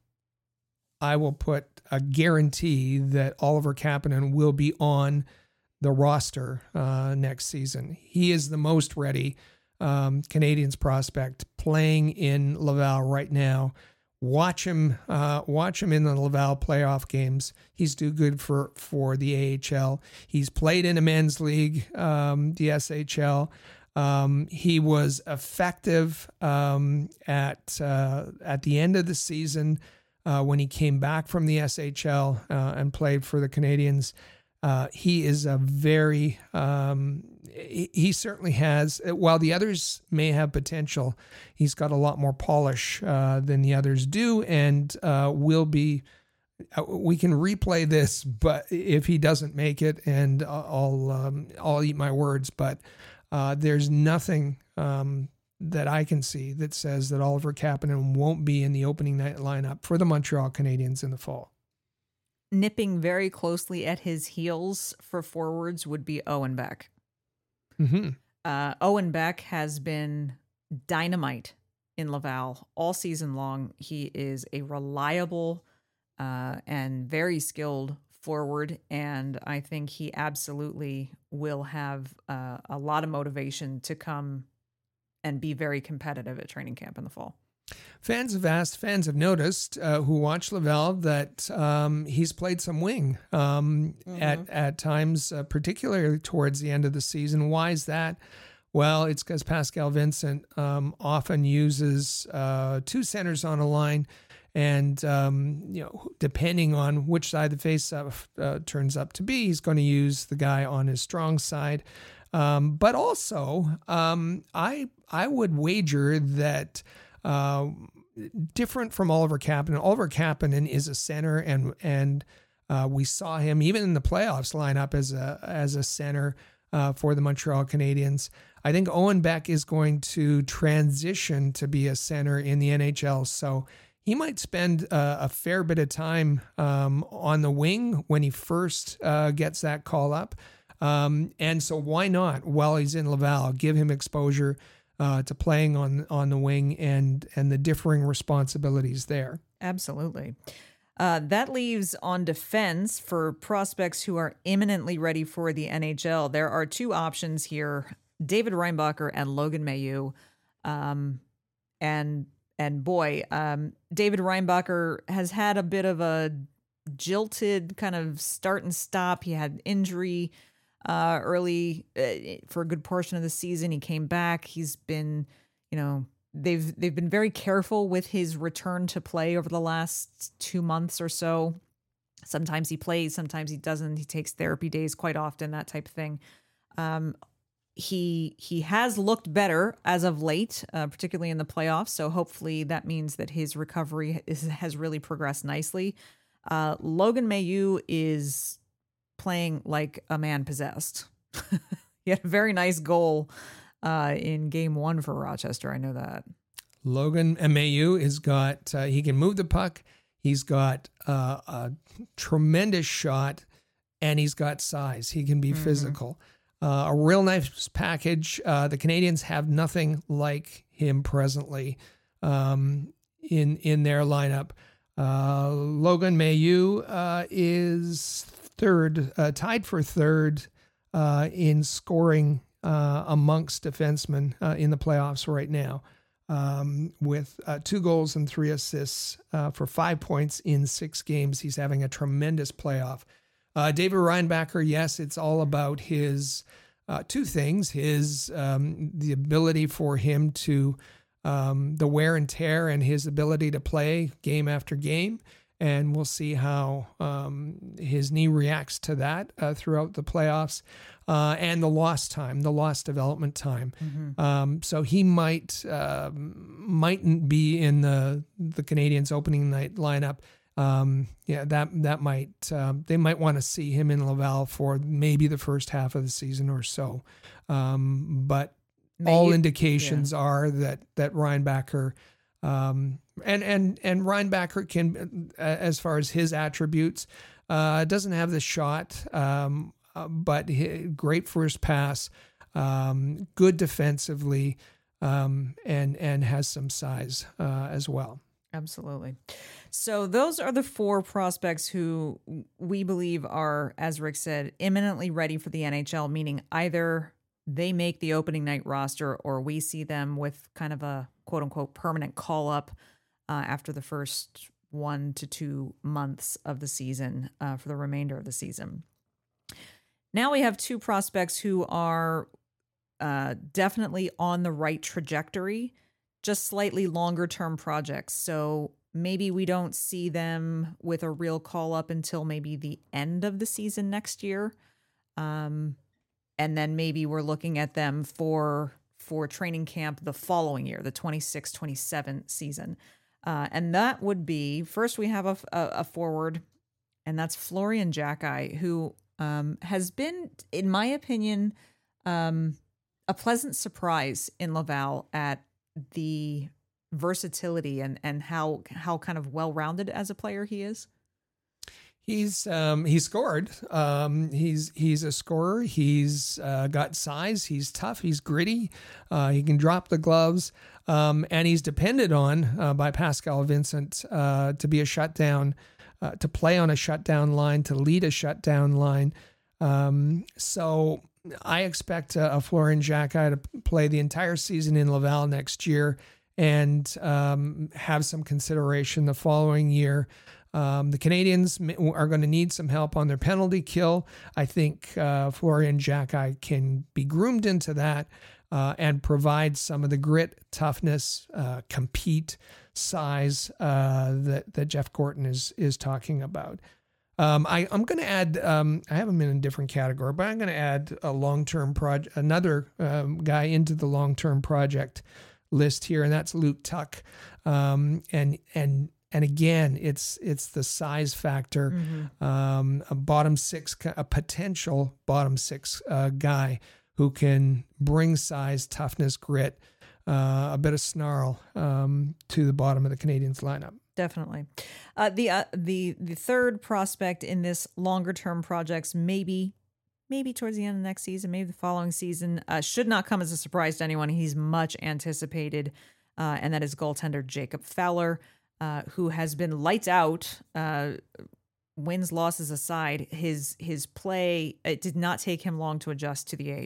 I will put a guarantee that Oliver Kapanen will be on the roster uh, next season. He is the most ready um, Canadiens prospect playing in Laval right now. Watch him, uh, watch him in the Laval playoff games. He's too good for, for the A H L. He's played in a men's league, um, the S H L. Um, he was effective um, at uh, at the end of the season uh, when he came back from the S H L uh, and played for the Canadiens. Uh, he is a very, um, he, he certainly has, while the others may have potential, he's got a lot more polish uh, than the others do, and uh, will be, uh, we can replay this, but if he doesn't make it, and I'll, um, I'll eat my words, but uh, there's nothing um, that I can see that says that Oliver Kapanen won't be in the opening night lineup for the Montreal Canadiens in the fall. Nipping very closely at his heels for forwards would be Owen Beck. Mm-hmm. Uh, Owen Beck has been dynamite in Laval all season long. He is a reliable uh, and very skilled forward, and I think he absolutely will have uh, a lot of motivation to come and be very competitive at training camp in the fall. Fans have asked, fans have noticed uh, who watch Laval that um, he's played some wing um, mm-hmm. at at times, uh, particularly towards the end of the season. Why is that? Well, it's because Pascal Vincent um, often uses uh, two centers on a line, and um, you know, depending on which side the face uh, turns up to be, he's going to use the guy on his strong side. Um, but also, um, I I would wager that. Uh, different from Oliver Kapanen. Oliver Kapanen is a center, and and uh, we saw him even in the playoffs line up as a as a center uh, for the Montreal Canadiens. I think Owen Beck is going to transition to be a center in the N H L, so he might spend uh, a fair bit of time um, on the wing when he first uh, gets that call up. Um, and so why not, while he's in Laval, give him exposure Uh, to playing on on the wing and and the differing responsibilities there. Absolutely. Uh, that leaves on defense for prospects who are imminently ready for the N H L. There are two options here. David Reinbacher and Logan Mailloux. Um, and and boy, um, David Reinbacher has had a bit of a jilted kind of start and stop. He had injury uh, early uh, for a good portion of the season. He came back. He's been, you know, they've they've been very careful with his return to play over the last two months or so. Sometimes he plays, sometimes he doesn't. He takes therapy days quite often, that type of thing. Um, he he has looked better as of late, uh, particularly in the playoffs. So hopefully that means that his recovery is, has really progressed nicely. Uh, Logan Mailloux is playing like a man possessed. He had a very nice goal uh, in game one for Rochester. I know that. Logan Mailloux has got, uh, he can move the puck. He's got uh, a tremendous shot, and he's got size. He can be mm-hmm. physical. Uh, a real nice package. Uh, the Canadians have nothing like him presently um, in in their lineup. Uh, Logan Mailloux uh, is third, uh, tied for third uh, in scoring uh, amongst defensemen uh, in the playoffs right now, um, with uh, two goals and three assists uh, for five points in six games. He's having a tremendous playoff. Uh, David Reinbacher, yes, it's all about his uh, two things: his um, the ability for him to um, the wear and tear, and his ability to play game after game. And we'll see how um, his knee reacts to that uh, throughout the playoffs, uh, and the lost time, the lost development time. Mm-hmm. Um, so he might uh, mightn't be in the the Canadiens' opening night lineup. Um, yeah, that that might um, they might want to see him in Laval for maybe the first half of the season or so. Um, but maybe, all indications yeah. are that that Reinbacher um, and and and Reinbacher can, uh, as far as his attributes, uh, doesn't have the shot, um, uh, but he, great first pass, um, good defensively, um, and and has some size uh, as well. Absolutely. So those are the four prospects who we believe are, as Rick said, imminently ready for the N H L, meaning either they make the opening night roster or we see them with kind of a quote unquote permanent call up uh, after the first one to two months of the season uh, for the remainder of the season. Now we have two prospects who are uh, definitely on the right trajectory, just slightly longer term projects. So maybe we don't see them with a real call up until maybe the end of the season next year. Um, and then maybe we're looking at them for for training camp the following year, the twenty-six twenty-seven season. Uh, and that would be, first we have a, a, a forward, and that's Florian Xhekaj, who um, has been, in my opinion, um, a pleasant surprise in Laval at the versatility and, and how how kind of well-rounded as a player he is. He's um, he scored. Um, he's he's a scorer. He's uh, got size. He's tough. He's gritty. Uh, he can drop the gloves, um, and he's depended on uh, by Pascal Vincent uh, to be a shutdown, uh, to play on a shutdown line, to lead a shutdown line. Um, so I expect uh, a Florian Xhekaj to play the entire season in Laval next year and um, have some consideration the following year. Um, the Canadians are going to need some help on their penalty kill. I think uh, Florian Xhekaj can be groomed into that uh, and provide some of the grit, toughness, uh, compete, size uh, that that Jeff Gorton is is talking about. Um, I, I'm going to add. Um, I have him in a different category, but I'm going to add a long-term project, another um, guy into the long-term project list here, and that's Luke Tuck. Um, and and and again, it's it's the size factor. Mm-hmm. Um, a bottom six, a potential bottom six uh, guy who can bring size, toughness, grit, uh, a bit of snarl um, to the bottom of the Canadiens lineup. Definitely. Uh, the uh, the the third prospect in this longer term projects, maybe maybe towards the end of next season, maybe the following season, uh, should not come as a surprise to anyone. He's much anticipated, uh, and that is goaltender Jacob Fowler, uh, who has been lights out. Uh, wins losses aside, his his play, it did not take him long to adjust to the A H L.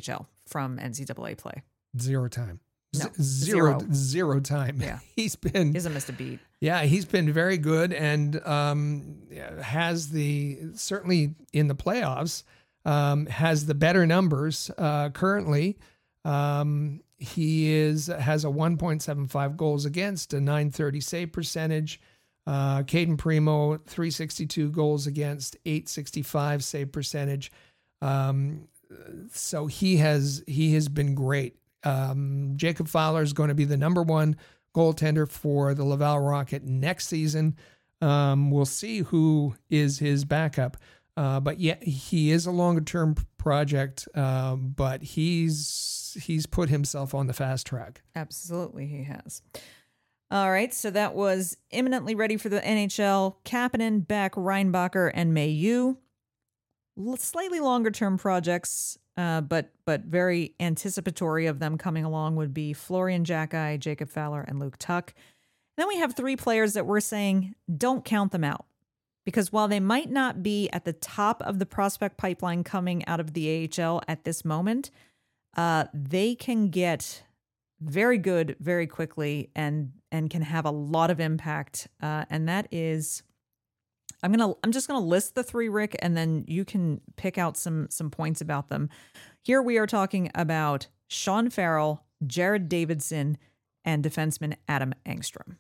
from N C double A play. Zero time. No, Z- zero, zero. zero time. Yeah. He's been, He hasn't missed a beat. yeah, he's been very good and um, has the, certainly in the playoffs, um, has the better numbers uh, currently. Um, he is, has a one point seven five goals against, a nine thirty save percentage. Uh, Caden Primo, three sixty-two goals against, eight sixty-five save percentage. Um, so he has, he has been great. Um, Jacob Fowler is going to be the number one goaltender for the Laval Rocket next season. Um, we'll see who is his backup. Uh, but yeah, he is a longer term project. Um, but he's, he's put himself on the fast track. Absolutely, he has. All right, so that was imminently ready for the N H L. Kapanen, Beck, Reinbacher, and Mailloux. L- Slightly longer term projects, uh, but but very anticipatory of them coming along would be Florian Jacki, Jacob Fowler, and Luke Tuck. Then we have three players that we're saying don't count them out. Because while they might not be at the top of the prospect pipeline coming out of the A H L at this moment, uh, they can get very good very quickly and and can have a lot of impact. Uh, and that is, I'm gonna I'm just gonna list the three, Rick, and then you can pick out some some points about them. Here we are talking about Sean Farrell, Jared Davidson, and defenseman Adam Engstrom.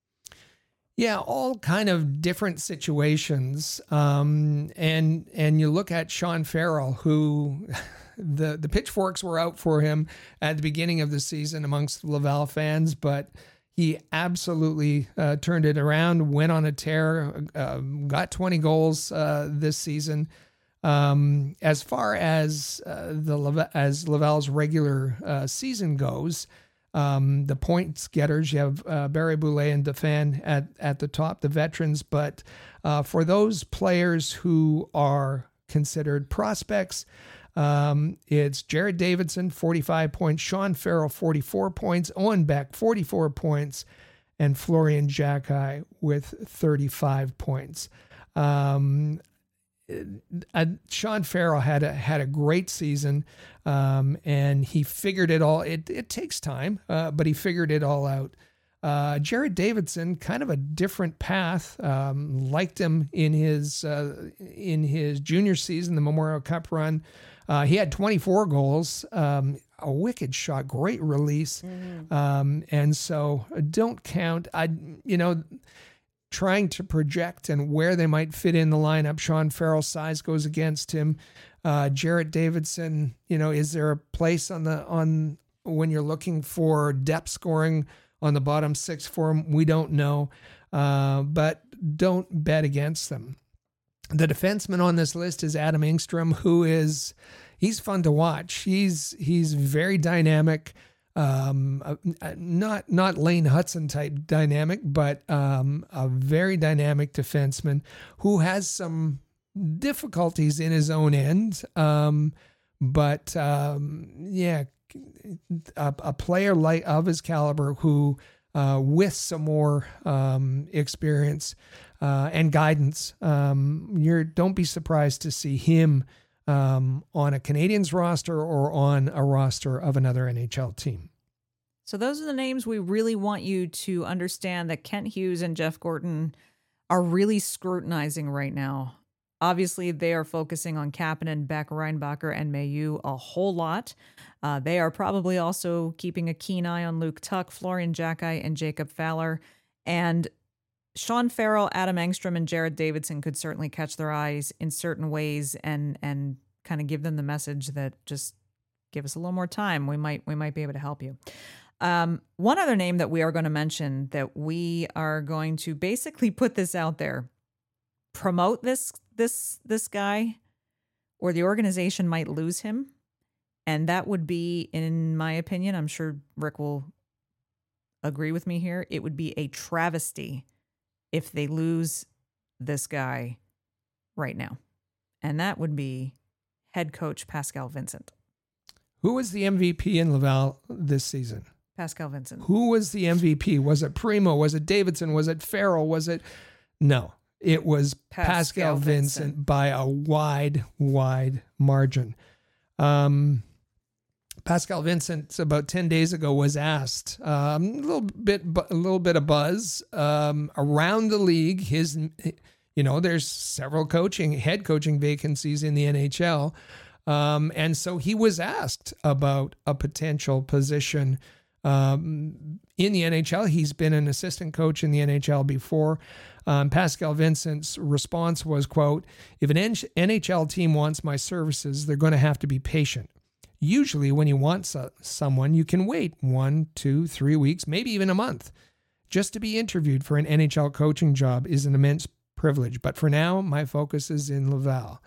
Yeah, all kind of different situations. Um, and and you look at Sean Farrell, who the the pitchforks were out for him at the beginning of the season amongst Laval fans, but he absolutely uh, turned it around, went on a tear, uh, got twenty goals uh, this season. Um, as far as uh, the Laval, as Laval's regular uh, season goes, Um, the points getters, you have uh, Barry Boulay and Defan at, at the top, the veterans. But uh, for those players who are considered prospects, um, it's Jared Davidson, forty-five points, Sean Farrell, forty-four points, Owen Beck, forty-four points, and Florian Jacki with thirty-five points. Um, Uh, Sean Farrell had a had a great season, um, and he figured it all. It it takes time, uh, but he figured it all out. Uh, Jared Davidson, kind of a different path. Um, liked him in his uh, in his junior season, the Memorial Cup run. Uh, he had twenty-four goals, um, a wicked shot, great release, mm-hmm. um, and so don't count. I you know. Trying to project and where they might fit in the lineup. Sean Farrell's size goes against him. Uh, Jared Davidson, you know, is there a place on the on when you're looking for depth scoring on the bottom six for him? We don't know, uh, but don't bet against them. The defenseman on this list is Adam Engstrom, who is he's fun to watch. He's he's very dynamic. Um, uh, not not Lane Hudson type dynamic, but um, a very dynamic defenseman who has some difficulties in his own end. Um, but um, yeah, a, a player like of his caliber who, uh, with some more um, experience uh, and guidance, um, you're don't be surprised to see him Um, on a Canadiens roster or on a roster of another N H L team. So those are the names we really want you to understand that Kent Hughes and Jeff Gorton are really scrutinizing right now. Obviously, they are focusing on Kapanen, Beck, Reinbacher, and Mailloux a whole lot. Uh, they are probably also keeping a keen eye on Luke Tuck, Florian Jacki, and Jacob Fowler. And Sean Farrell, Adam Engstrom, and Jared Davidson could certainly catch their eyes in certain ways and and kind of give them the message that just give us a little more time. We might we might be able to help you. Um, one other name that we are going to mention that we are going to basically put this out there, promote this this this guy, or the organization might lose him, and that would be, in my opinion, I'm sure Rick will agree with me here, it would be a travesty if they lose this guy right now. And that would be head coach Pascal Vincent. Who was the M V P in Laval this season? Pascal Vincent. Who was the M V P? Was it Primo? Was it Davidson? Was it Farrell? Was it... No, it was Pascal, Pascal Vincent, Vincent by a wide, wide margin. Um, Pascal Vincent about ten days ago was asked um, a little bit, a little bit of buzz um, around the league. His, you know, there's several coaching, head coaching vacancies in the N H L. Um, and so he was asked about a potential position um, in the N H L. He's been an assistant coach in the N H L before. Um, Pascal Vincent's response was, quote, "If an N H L team wants my services, they're going to have to be patient. Usually when you want so- someone, you can wait one, two, three weeks, maybe even a month. Just to be interviewed for an N H L coaching job is an immense privilege. But for now, my focus is in Laval."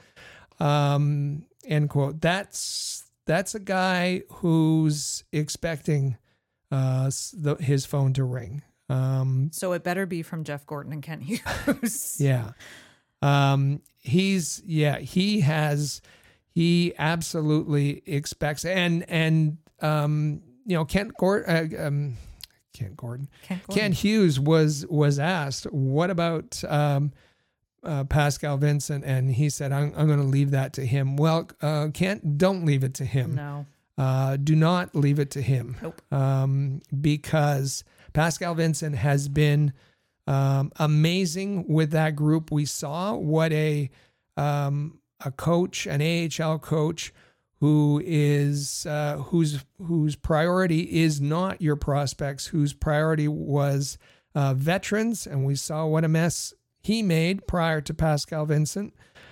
Um, end quote. That's, that's a guy who's expecting uh, the, his phone to ring. Um, So it better be from Jeff Gordon and Kent Hughes. yeah. Um, he's, yeah, he has, he absolutely expects, and, and, um, you know, Kent Gordon, uh, um, Kent Gordon, Kent Gordon. Kent Hughes was, was asked, what about, um, uh, Pascal Vincent? And he said, I'm, I'm going to leave that to him. Well, uh, Kent, don't leave it to him. No. Uh, do not leave it to him. Nope. Um, because Pascal Vincent has been um, amazing with that group. We saw what a um, a coach, an A H L coach, who is uh, whose whose priority is not your prospects, whose priority was uh, veterans, and we saw what a mess he made prior to Pascal Vincent.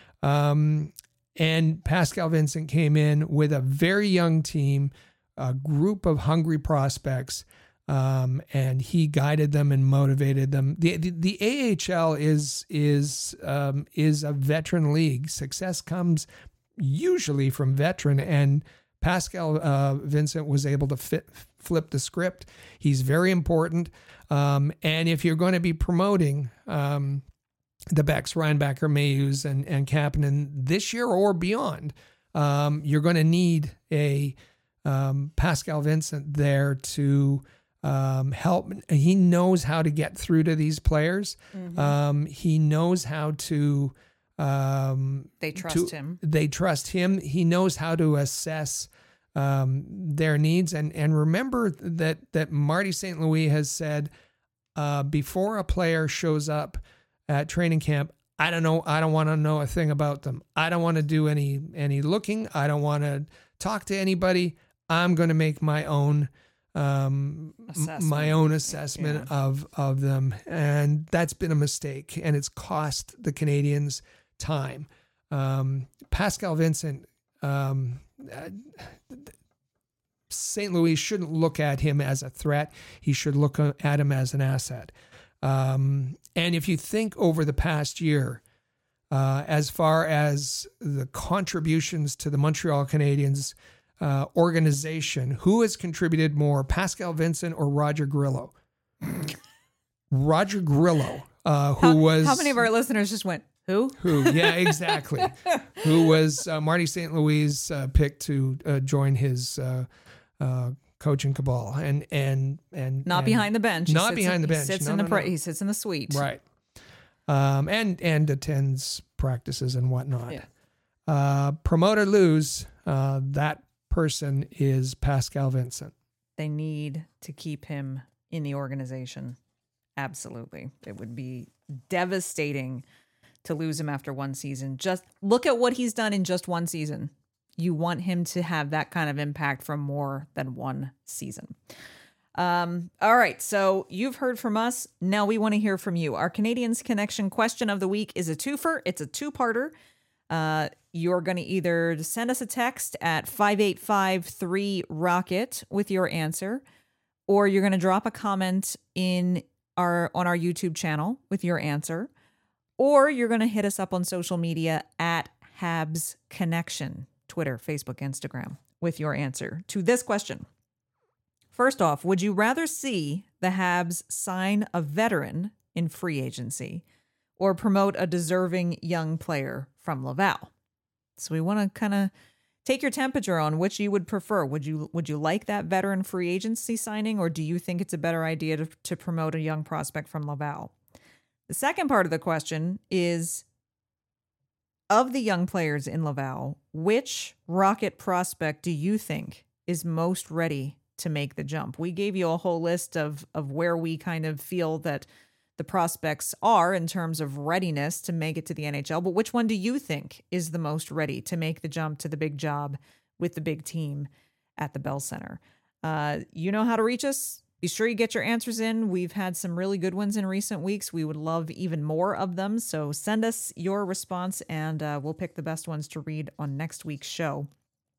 Um, and Pascal Vincent came in with a very young team, a group of hungry prospects. Um, and he guided them and motivated them. The the, the A H L is is um, is a veteran league. Success comes usually from veteran, and Pascal uh, Vincent was able to fit, flip the script. He's very important. Um, and if you're going to be promoting um, the Becks, Reinbacher, Mayhews, and and Kapanen this year or beyond, um, you're going to need a um, Pascal Vincent there to Um, help. He knows how to get through to these players. Mm-hmm. Um, he knows how to. Um, They trust to, him. They trust him. He knows how to assess um, their needs. And and remember that that Marty Saint Louis has said uh, before a player shows up at training camp, I don't know. I don't want to know a thing about them. I don't want to do any any looking. I don't want to talk to anybody. I'm going to make my own. Um, my own assessment yeah. of, of them. And that's been a mistake, and it's cost the Canadians time. Um, Pascal Vincent, um, Saint Louis shouldn't look at him as a threat. He should look at him as an asset. Um, and if you think over the past year, uh, as far as the contributions to the Montreal Canadiens Uh, organization, who has contributed more, Pascal Vincent or Roger Grillo? Roger Grillo, uh, who how, was... How many of our listeners just went, who? Who, yeah, exactly. Who was uh, Marty Saint Louis' uh, pick to uh, join his uh, uh, coaching cabal. And, and, and Not and behind the bench. Not He behind in, the bench. He sits, no, in no, the pre- no. he sits in the suite. Right. Um, and, and attends practices and whatnot. Yeah. Uh, promote or lose, uh, that person is Pascal Vincent. They need to keep him in the organization. Absolutely. It would be devastating to lose him after one season. Just look at what he's done in just one season. You want him to have that kind of impact from more than one season. Um, all right. So you've heard from us. Now we want to hear from you. Our Canadiens Connection question of the week is a twofer. It's a two-parter. Uh, you're going to either send us a text at five eight five three rocket with your answer, or you're going to drop a comment in our on our YouTube channel with your answer, or you're going to hit us up on social media at Habs Connection, Twitter, Facebook, Instagram, with your answer to this question. First off, would you rather see the Habs sign a veteran in free agency or promote a deserving young player from Laval? So we want to kind of take your temperature on which you would prefer. Would you would you like that veteran free agency signing, or do you think it's a better idea to, to promote a young prospect from Laval? The second part of the question is, of the young players in Laval, which Rocket prospect do you think is most ready to make the jump? We gave you a whole list of of where we kind of feel that the prospects are in terms of readiness to make it to the N H L, but which one do you think is the most ready to make the jump to the big job with the big team at the Bell Center? Uh, you know how to reach us. Be sure you get your answers in. We've had some really good ones in recent weeks. We would love even more of them. So send us your response and uh, we'll pick the best ones to read on next week's show.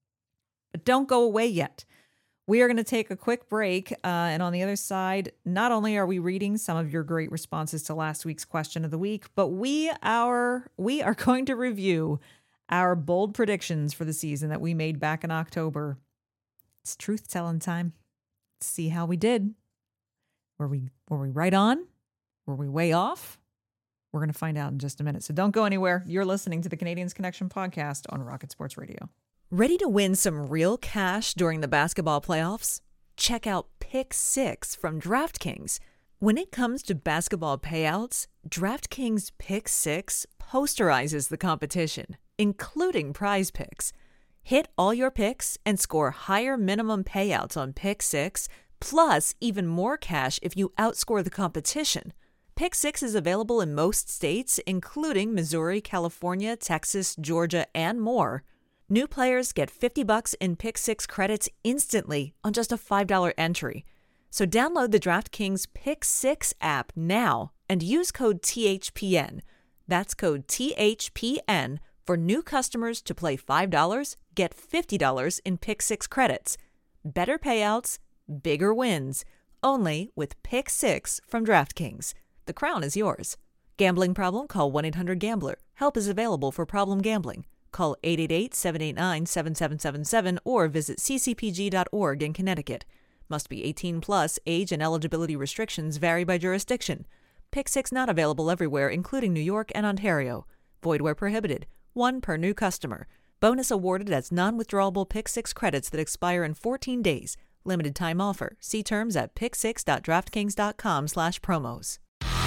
But don't go away yet. We are going to take a quick break. Uh, and on the other side, not only are we reading some of your great responses to last week's question of the week, but we are, we are going to review our bold predictions for the season that we made back in October. It's truth-telling time. See how we did. Were we were we right on? Were we way off? We're going to find out in just a minute. So don't go anywhere. You're listening to the Canadians Connection podcast on Rocket Sports Radio. Ready to win some real cash during the basketball playoffs? Check out Pick Six from DraftKings. When it comes to basketball payouts, DraftKings Pick Six posterizes the competition, including Prize Picks. Hit all your picks and score higher minimum payouts on Pick Six, plus even more cash if you outscore the competition. Pick Six is available in most states, including Missouri, California, Texas, Georgia, and more. New players get fifty bucks in Pick Six credits instantly on just a five dollars entry. So download the DraftKings Pick Six app now and use code T H P N. That's code T H P N for new customers to play five dollars, get fifty dollars in Pick Six credits. Better payouts, bigger wins. Only with Pick Six from DraftKings. The crown is yours. Gambling problem? Call one eight hundred gambler. Help is available for problem gambling. Call eight eight eight, seven eight nine, seven seven seven seven or visit c c p g dot org in Connecticut. Must be eighteen plus. Age and eligibility restrictions vary by jurisdiction. Pick Six not available everywhere, including New York and Ontario. Void where prohibited. One per new customer. Bonus awarded as non-withdrawable Pick Six credits that expire in fourteen days. Limited time offer. See terms at pick six dot draftkings dot com slash promos.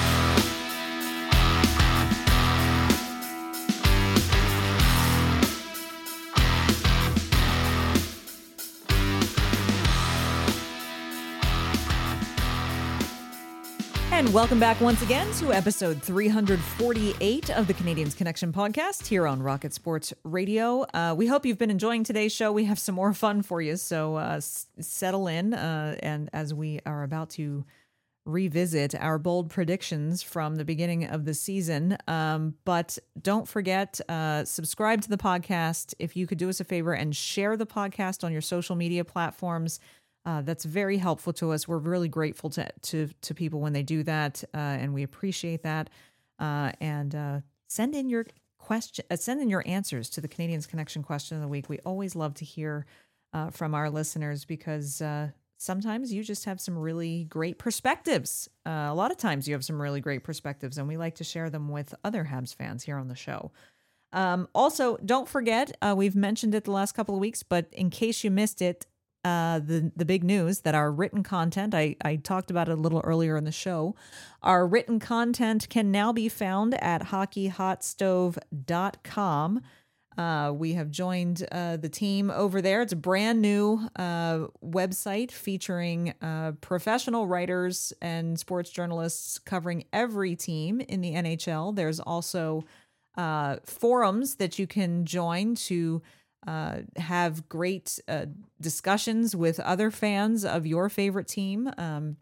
And welcome back once again to episode three forty-eight of the Canadians Connection podcast here on Rocket Sports Radio. Uh, we hope you've been enjoying today's show. We have some more fun for you, so uh, s- settle in. Uh, and as we are about to revisit our bold predictions from the beginning of the season, um, but don't forget, uh, subscribe to the podcast. If you could do us a favor and share the podcast on your social media platforms. Uh, that's very helpful to us. We're really grateful to to, to people when they do that, uh, and we appreciate that. Uh, and uh, send in your question, uh, send in your answers to the Canadians Connection question of the week. We always love to hear uh, from our listeners because uh, sometimes you just have some really great perspectives. Uh, a lot of times you have some really great perspectives, and we like to share them with other Habs fans here on the show. Um, also, don't forget, uh, we've mentioned it the last couple of weeks, but in case you missed it, Uh, the the big news that our written content, I, I talked about it a little earlier in the show, our written content can now be found at hockey hot stove dot com. Uh, we have joined uh, the team over there. It's a brand new uh, website featuring uh, professional writers and sports journalists covering every team in the N H L. There's also uh, forums that you can join to Uh, have great uh, discussions with other fans of your favorite team. Um,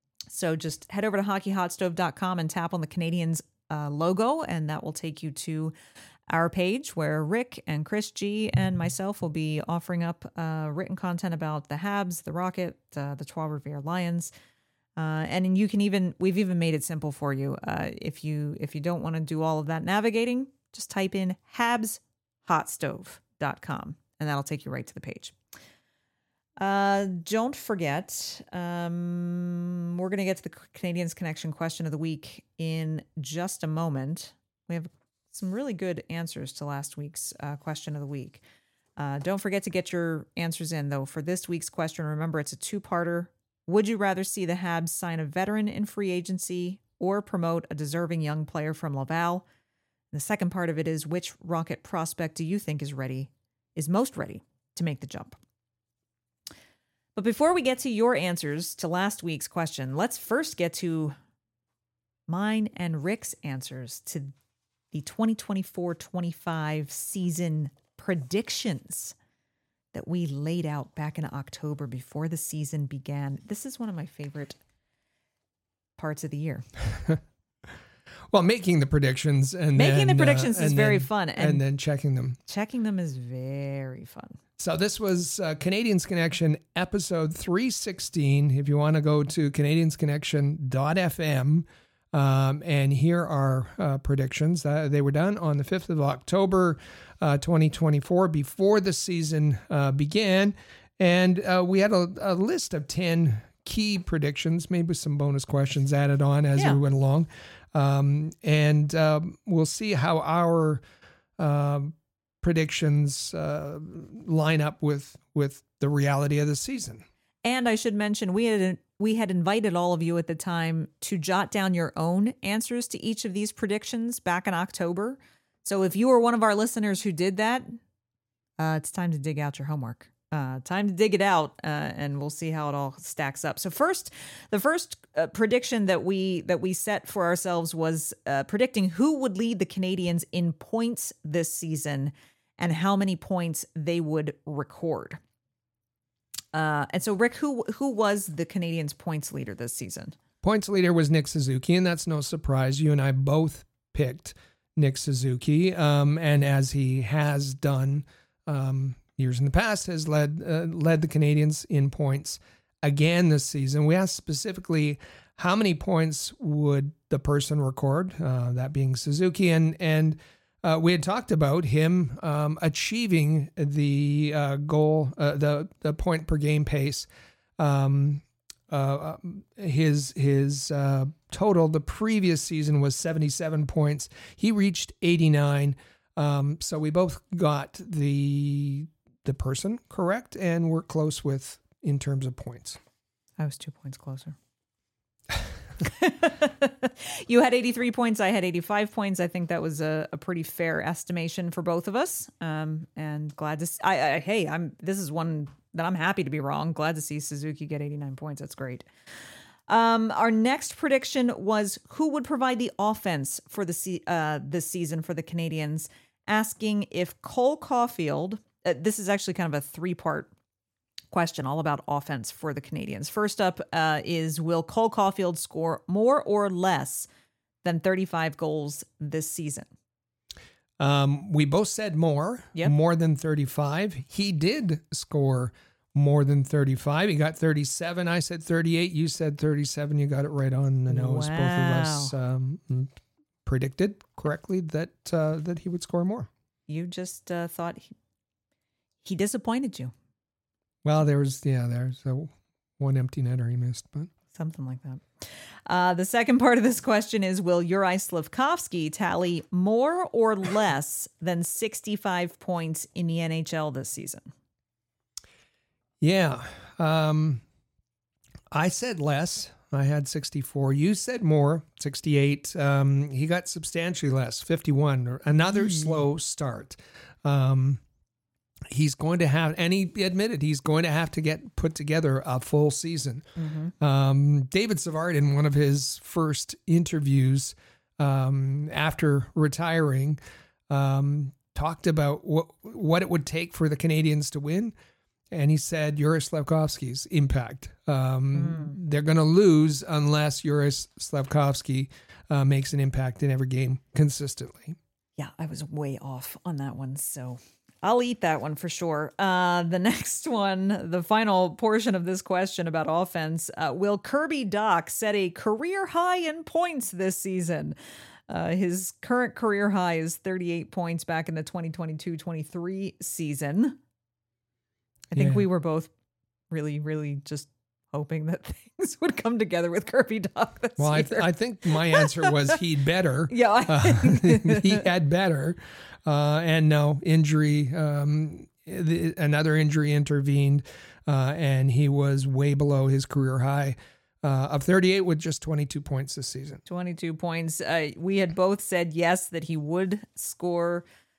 so just head over to hockey hot stove dot com and tap on the Canadians uh, logo, and that will take you to our page where Rick and Chris G and myself will be offering up uh, written content about the Habs, the Rocket, uh, the Trois-Rivières Lions. Uh, and you can even, we've even made it simple for you. Uh, if you if you don't want to do all of that navigating, just type in habs hot stove dot com and that'll take you right to the page. Uh, don't forget, um, we're going to get to the Canadians Connection question of the week in just a moment. We have some really good answers to last week's uh, question of the week. Uh, don't forget to get your answers in, though. For this week's question, remember, it's a two-parter. Would you rather see the Habs sign a veteran in free agency or promote a deserving young player from Laval? The second part of it is, which Rocket prospect do you think is ready, is most ready to make the jump? But before we get to your answers to last week's question, let's first get to mine and Rick's answers to the twenty twenty-four twenty-five season predictions that we laid out back in October before the season began. This is one of my favorite parts of the year. Well, making the predictions and making then, the predictions uh, is very then, fun, and, and then checking them. Checking them is very fun. So this was uh, Canadians Connection episode three sixteen. If you want to go to canadians connection dot f m um, and here are uh, predictions. Uh, they were done on the fifth of October, uh, twenty twenty-four, before the season uh, began. And uh, we had a, a list of ten key predictions, maybe some bonus questions added on as Yeah. we went along. Um, and um, we'll see how our uh, predictions uh, line up with with the reality of the season. And I should mention, we had we had invited all of you at the time to jot down your own answers to each of these predictions back in October. So if you were one of our listeners who did that, uh, it's time to dig out your homework. Uh, time to dig it out, uh, and we'll see how it all stacks up. So first, the first uh, prediction that we that we set for ourselves was uh, predicting who would lead the Canadians in points this season and how many points they would record. Uh, and so, Rick, who who was the Canadians' points leader this season? Points leader was Nick Suzuki, and that's no surprise. You and I both picked Nick Suzuki, um, and as he has done um, years in the past, has led uh, led the Canadians in points again this season. We asked specifically how many points would the person record, uh, that being Suzuki, and and uh, we had talked about him um, achieving the uh, goal, uh, the the point per game pace. Um, Uh, his his uh, total the previous season was seventy-seven points. He reached eighty-nine. Um, so we both got the the person correct, and we're close with in terms of points. I was two points closer. You had eighty-three points. I had eighty-five points. I think that was a, a pretty fair estimation for both of us. Um, and glad to. See, I, I hey, I'm. This is one that I'm happy to be wrong. Glad to see Suzuki get eighty-nine points. That's great. Um, our next prediction was who would provide the offense for the se- uh, this season for the Canadians, asking if Cole Caulfield. Uh, this is actually kind of a three-part question all about offense for the Canadians. First up uh, is, will Cole Caulfield score more or less than thirty-five goals this season? Um, we both said more, Yep. more than thirty-five. He did score more than thirty-five. He got thirty-seven. I said thirty-eight. You said thirty-seven. You got it right on the nose. Wow. Both of us um, predicted correctly that uh, that he would score more. You just uh, thought he, he disappointed you. Well, there was, yeah, there's a, one empty netter he missed, but Something like that. Uh, the second part of this question is, will Juraj Slafkovsky tally more or less than sixty-five points in the N H L this season? yeah. Um, I said less. I had sixty-four. You said more, sixty-eight. Um, he got substantially less, fifty-one. Another Mm. slow start. Um, he's going to have, and he admitted he's going to have to get put together a full season. Mm-hmm. Um, David Savard, in one of his first interviews um, after retiring, um, talked about what what it would take for the Canadians to win. And he said Juraj Slafkovsky's impact. Um, Mm. They're going to lose unless Juraj Slafkovsky uh, makes an impact in every game consistently. Yeah, I was way off on that one, so I'll eat that one for sure. Uh, the next one, the final portion of this question about offense, uh, will Kirby Dach set a career high in points this season? Uh, his current career high is thirty-eight points back in the twenty twenty-two twenty-three season. I think Yeah. we were both really, really just hoping that things would come together with Kirby Dach this Well, I, year. I think my answer was he'd better. yeah, Uh, he had better. Uh, and no, injury, um, the, another injury intervened, uh, and he was way below his career high uh, of thirty-eight with just twenty-two points this season. twenty-two points. Uh, we had both said yes, that he would score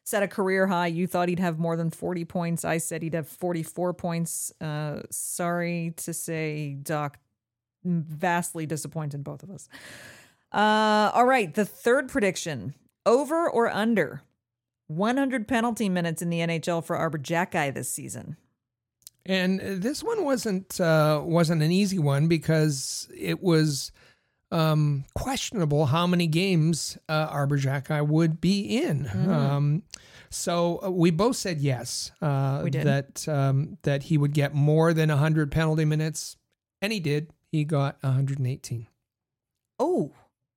set a career high. You thought he'd have more than forty points. I said he'd have forty-four points. Uh, sorry to say, Doc, vastly disappointed both of us. Uh, all right, the third prediction, over or under one hundred penalty minutes in the N H L for Arber Xhekaj this season. And this one wasn't uh, wasn't an easy one because it was um, questionable how many games uh, Arber Xhekaj would be in. Mm-hmm. Um, so we both said yes. Uh, we did. That um, that he would get more than one hundred penalty minutes, and he did. He got one hundred eighteen. Oh.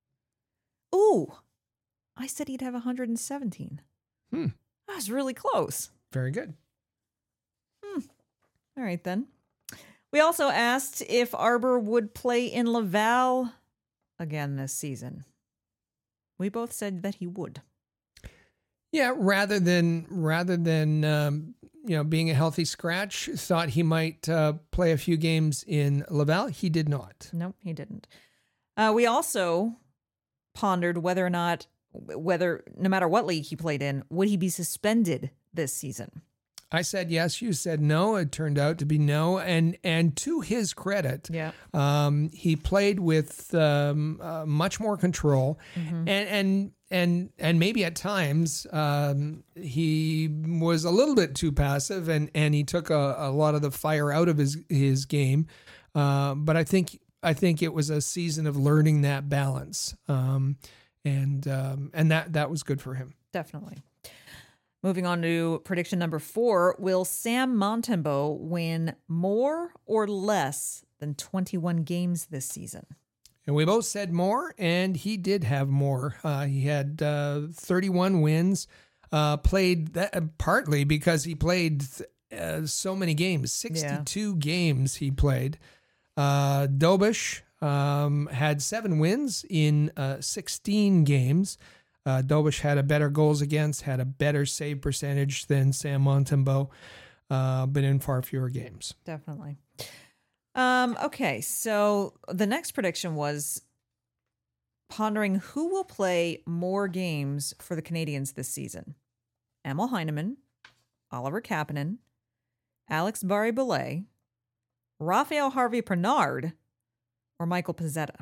Oh. I said he'd have one hundred seventeen. Hmm. That was really close. Very good. Hmm. All right, then. We also asked if Arber would play in Laval again this season. We both said that he would. Yeah, rather than rather than um, you know being a healthy scratch, thought he might uh, play a few games in Laval. He did not. Nope, he didn't. Uh, we also pondered whether or not, whether no matter what league he played in, would he be suspended this season? I said yes. You said no. It turned out to be no. And and to his credit, yeah, um, he played with um, uh, much more control, mm-hmm. and and and and maybe at times um, he was a little bit too passive, and and he took a, a lot of the fire out of his his game. Uh, but I think I think it was a season of learning that balance, um, and um, and that that was good for him. Definitely. Moving on to prediction number four, will Sam Montembeault win more or less than twenty-one games this season? And we both said more, and he did have more. Uh, he had uh, thirty-one wins, uh, played that, uh, partly because he played uh, so many games, sixty-two yeah. games he played. Uh, Dobish um, had seven wins in uh, sixteen games. Uh, Dobish had a better goals against, had a better save percentage than Sam Montembeault, uh, but in far fewer games. Definitely. Um, okay, so the next prediction was pondering who will play more games for the Canadiens this season. Emil Heineman, Oliver Kapanen, Alex Barré-Boulet, Raphael Harvey-Pinard, or Michael Pezzetta.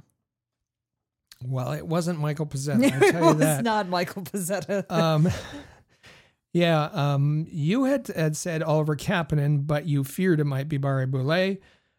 Well, it wasn't Michael Pezzetta, I tell you that. It's not Michael Pezzetta. um, yeah, um, you had, had said Oliver Kapanen, but you feared it might be Barré-Boulet.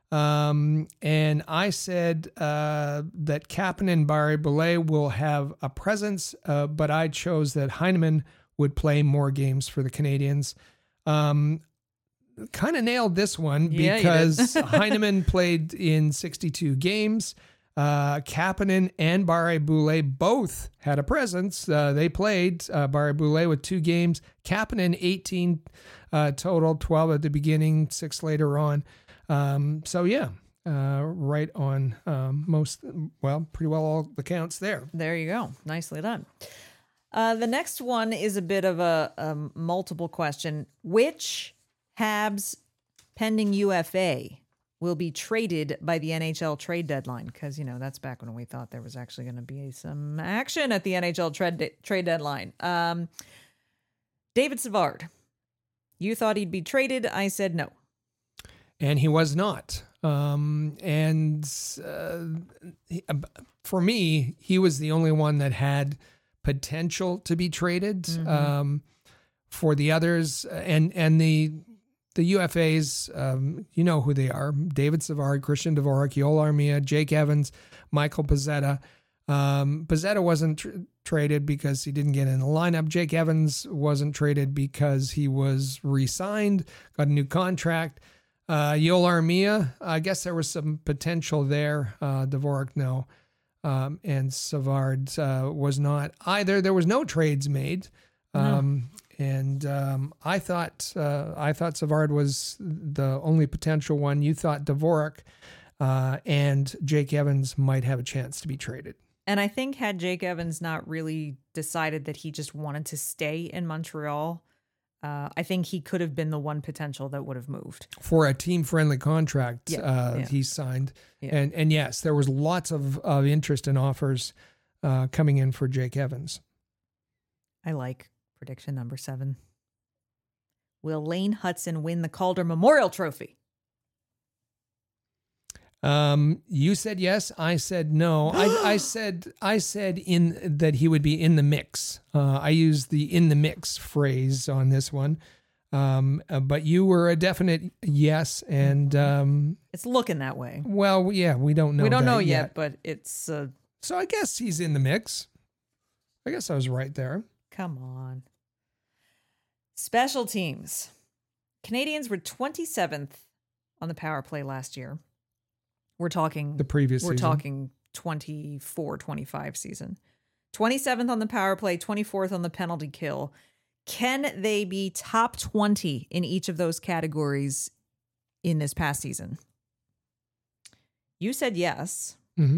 Um, and I said uh, that Kapanen and Barré-Boulet will have a presence, uh, but I chose that Heineman would play more games for the Canadiens. Um, kind of nailed this one yeah, because Heineman played in sixty-two games. Uh, Kapanen and Barré-Boulet both had a presence. Uh, they played uh, Barré-Boulet with two games. Kapanen eighteen uh, total, twelve at the beginning, six later on. Um, so yeah, uh, right on um, most, well, pretty well all the counts there. There you go. Nicely done. Uh, the next one is a bit of a, a multiple question. Which Habs pending U F A will be traded by the N H L trade deadline? Because, you know, that's back when we thought there was actually going to be some action at the N H L trade, de- trade deadline. Um, David Savard, you thought he'd be traded. I said no. And he was not. Um, and uh, he, uh, for me, he was the only one that had potential to be traded. Mm-hmm. Um, for the others, and and the the U F As, um, you know who they are: David Savard, Christian Dvorak, Yoel Armia, Jake Evans, Michael Pezzetta. Um, Pezzetta wasn't tr- traded because he didn't get in the lineup. Jake Evans wasn't traded because he was re-signed, got a new contract. Uh, Yoel Armia, I guess there was some potential there. Uh, Dvorak, no. Um, and Savard uh, was not either. There was no trades made. Um, no. And um, I thought uh, I thought Savard was the only potential one. You thought Dvorak uh, and Jake Evans might have a chance to be traded. And I think had Jake Evans not really decided that he just wanted to stay in Montreal, uh, I think he could have been the one potential that would have moved. For a team-friendly contract yeah, uh, yeah. he signed. Yeah. And and yes, there was lots of, of interest and offers uh, coming in for Jake Evans. I like Prediction number seven. Will Lane Hudson win the Calder Memorial Trophy? Um, you said yes. I said no. I, I said I said in that he would be in the mix. Uh, I used the "in the mix" phrase on this one, um, uh, but you were a definite yes. And um, It's looking that way. well, yeah, we don't know. we don't that know yet, yet, but it's uh, so I guess he's in the mix. I guess I was right there. come on. Special teams. Canadians were twenty-seventh on the power play last year. We're talking The previous We're season. talking twenty-four twenty-five season. twenty-seventh on the power play, twenty-fourth on the penalty kill. Can they be top twenty in each of those categories in this past season? You said yes. Mm-hmm.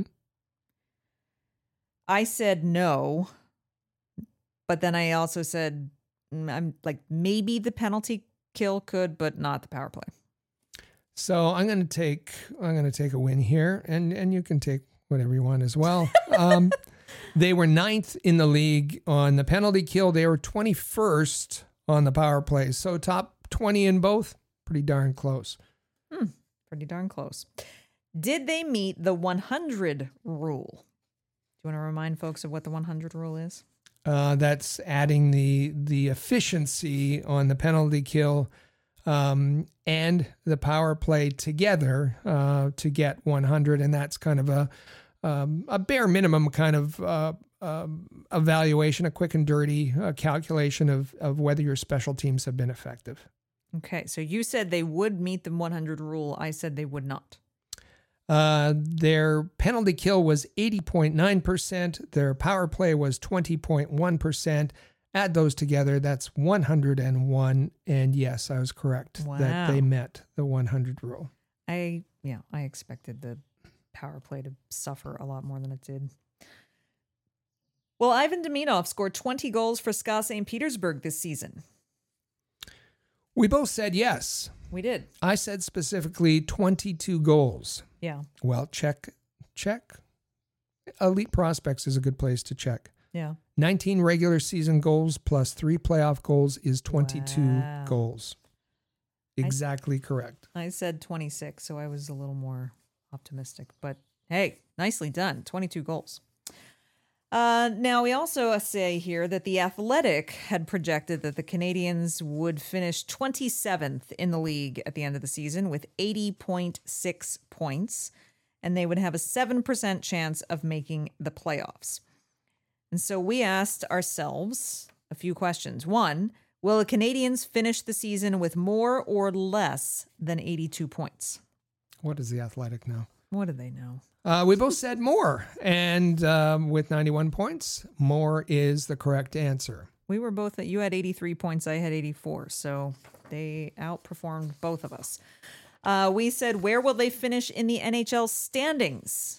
I said no. But then I also said, mm, I'm like, maybe the penalty kill could, but not the power play. So I'm going to take I'm going to take a win here, and and you can take whatever you want as well. Um, they were ninth in the league on the penalty kill. They were twenty-first on the power play. So top twenty in both. Pretty darn close. Hmm, pretty darn close. Did they meet the one hundred rule? Do you want to remind folks of what the one hundred rule is? Uh, that's adding the the efficiency on the penalty kill um, and the power play together uh, to get one hundred, and that's kind of a um, a bare minimum kind of uh, um, evaluation, a quick and dirty uh, calculation of of whether your special teams have been effective. Okay, so you said they would meet the one hundred rule. I said they would not. Uh, their penalty kill was eighty point nine percent. Their power play was twenty point one percent. Add those together, that's one hundred one. And yes, I was correct Wow. that they met the one hundred rule. I, yeah, I expected the power play to suffer a lot more than it did. Well, Ivan Demidov scored twenty goals for S K A Saint Petersburg this season. We both said yes. We did. I said specifically twenty-two goals. Yeah. Well, check, check. Elite Prospects is a good place to check. Yeah. nineteen regular season goals plus three playoff goals is twenty-two Wow. goals. Exactly correct. I said twenty-six, so I was a little more optimistic. But hey, nicely done. twenty-two goals. Uh, now, we also say here that The Athletic had projected that the Canadians would finish twenty-seventh in the league at the end of the season with eighty point six points, and they would have a seven percent chance of making the playoffs. And so we asked ourselves a few questions. One, will the Canadians finish the season with more or less than eighty-two points? What does The Athletic know? What do they know? Uh, we both said more, and um, with ninety-one points, more is the correct answer. We were both, you had eighty-three points, I had eighty-four, so they outperformed both of us. Uh, we said, where will they finish in the N H L standings?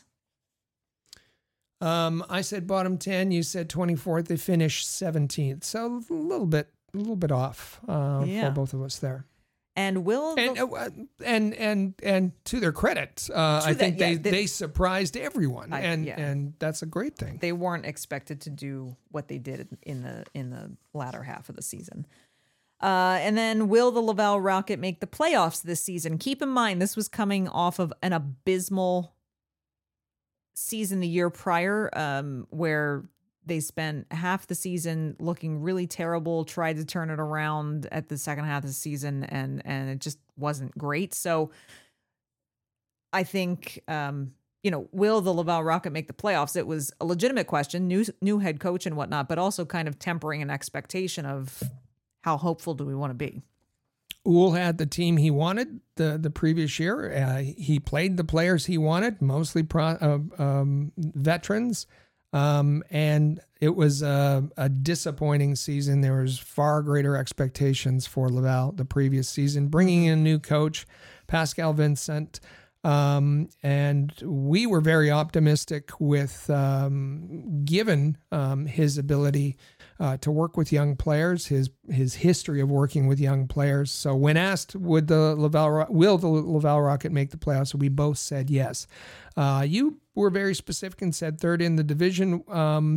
Um, I said bottom ten. You said twenty-fourth. They finished seventeenth, so a little bit, a little bit off uh, Yeah. for both of us there. And will the, And uh, and and and to their credit, uh, To I that- think yeah, they, they- they surprised everyone, I- and yeah. and that's a great thing. they weren't expected to do what they did in the in the latter half of the season. Uh, and then will the Laval Rocket make the playoffs this season? Keep in mind, this was coming off of an abysmal season the year prior, um, where they spent half the season looking really terrible, tried to turn it around at the second half of the season, and and it just wasn't great. So I think, um, you know, will the Laval Rocket make the playoffs? It was a legitimate question, new new head coach and whatnot, but also kind of tempering an expectation of how hopeful do we want to be. Uhl had the team he wanted the the previous year. Uh, he played the players he wanted, mostly pro, uh, um, veterans. Um, and it was a, a disappointing season. There was far greater expectations for Laval the previous season, bringing in a new coach, Pascal Vincent. Um, and we were very optimistic with, um, given um, his ability uh, to work with young players, his his history of working with young players. So when asked, would the Laval will the Laval Rocket make the playoffs, we both said yes. Uh, you were very specific and said third in the division. Um,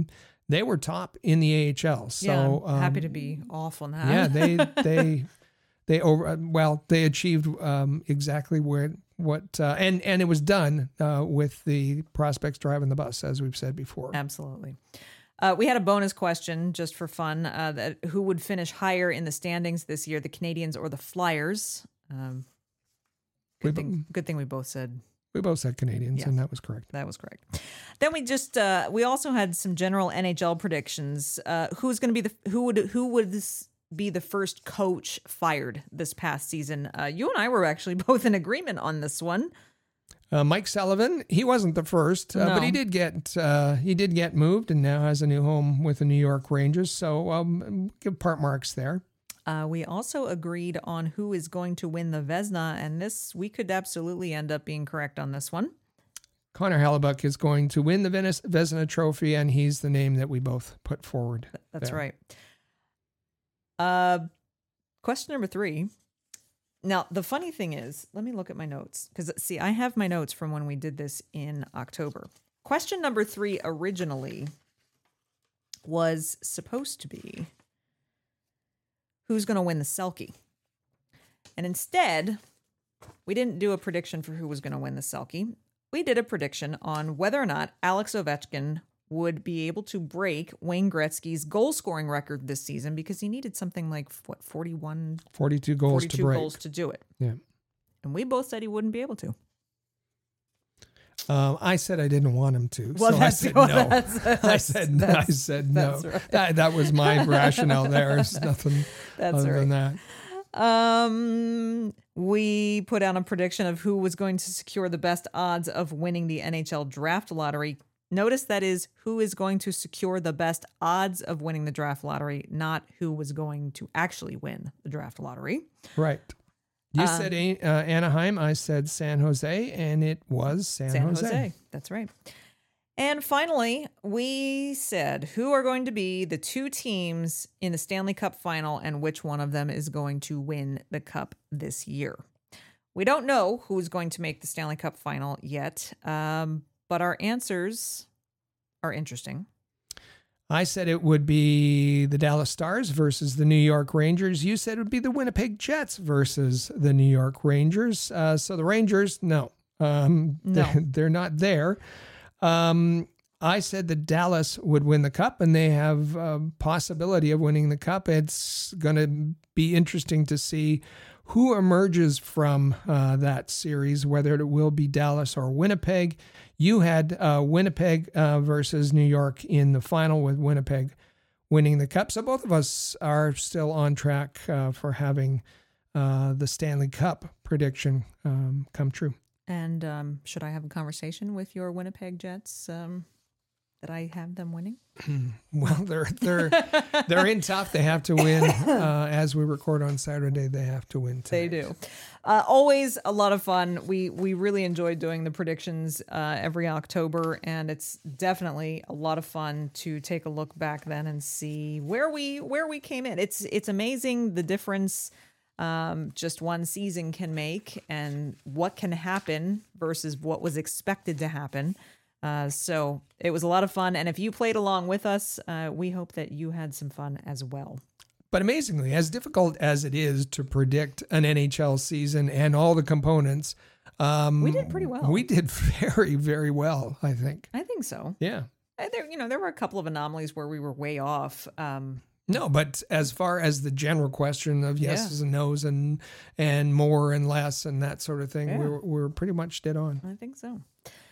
they were top in the A H L. So yeah, I'm happy um, to be off on that. yeah, they they they over well they achieved um, exactly where what uh, and and it was done uh, with the prospects driving the bus, as we've said before. Absolutely. Uh, we had a bonus question just for fun: uh, that who would finish higher in the standings this year, the Canadiens or the Flyers? Um, good We- thing. Good thing we both said We both said Canadians, Yeah. and that was correct. that was correct. Then we just uh, we also had some general N H L predictions. Uh, who's going to be the who would who would this be the first coach fired this past season? Uh, you and I were actually both in agreement on this one. Uh, Mike Sullivan, he wasn't the first, uh, No. but he did get uh, he did get moved and now has a new home with the New York Rangers. So um, give part marks there. Uh, we also agreed on who is going to win the Vezina, and this we could absolutely end up being correct on this one. Connor Hellebuck is going to win the Vezina Vezina Trophy, and he's the name that we both put forward. That's there. right. Uh, question number three. Now, the funny thing is, let me look at my notes because, see, I have my notes from when we did this in October. Question number three originally was supposed to be who's going to win the Selke. And instead, we didn't do a prediction for who was going to win the Selke. We did a prediction on whether or not Alex Ovechkin would be able to break Wayne Gretzky's goal scoring record this season because he needed something like, what, forty-one, forty-two goals forty-two to break. goals to do it. Yeah. And we both said he wouldn't be able to. Um, I said I didn't want him to, Well, so I that's- said well, no. that's- I that's- said I that's- said no. that's right. That, that was my rationale there. There's nothing That's other right. than that. Um, we put out a prediction of who was going to secure the best odds of winning the N H L draft lottery. Notice that is who is going to secure the best odds of winning the draft lottery, not who was going to actually win the draft lottery. Right. You Um, said uh, Anaheim. I said San Jose, and it was San, San Jose. Jose. That's right. And finally, we said who are going to be the two teams in the Stanley Cup final and which one of them is going to win the cup this year. We don't know who's going to make the Stanley Cup final yet, um, but our answers are interesting. I said it would be the Dallas Stars versus the New York Rangers. You said it would be the Winnipeg Jets versus the New York Rangers. Uh, so the Rangers, no, um, No. They're, they're not there. Um, I said that Dallas would win the cup, and they have a possibility of winning the cup. It's going to be interesting to see who emerges from uh, that series, whether it will be Dallas or Winnipeg. You had uh, Winnipeg uh, versus New York in the final, with Winnipeg winning the cup. So both of us are still on track uh, for having uh, the Stanley Cup prediction um, come true. And um, should I have a conversation with your Winnipeg Jets um, that I have them winning? Well, they're they're they're in tough. They have to win. Uh, as we record on Saturday, they have to win tonight. They do. Uh, always a lot of fun. We we really enjoy doing the predictions uh, every October, and it's definitely a lot of fun to take a look back then and see where we where we came in. It's it's amazing the difference um, just one season can make, and what can happen versus what was expected to happen. Uh, so it was a lot of fun, and if you played along with us, uh, we hope that you had some fun as well. But amazingly, as difficult as it is to predict an N H L season and all the components, um, We did pretty well. We did very, very well, I think. I think so. Yeah. Uh, There, you know, there were a couple of anomalies where we were way off. Um, No, but as far as the general question of yeses and nos and and more and less and that sort of thing, Yeah. we're we're pretty much dead on. I think so.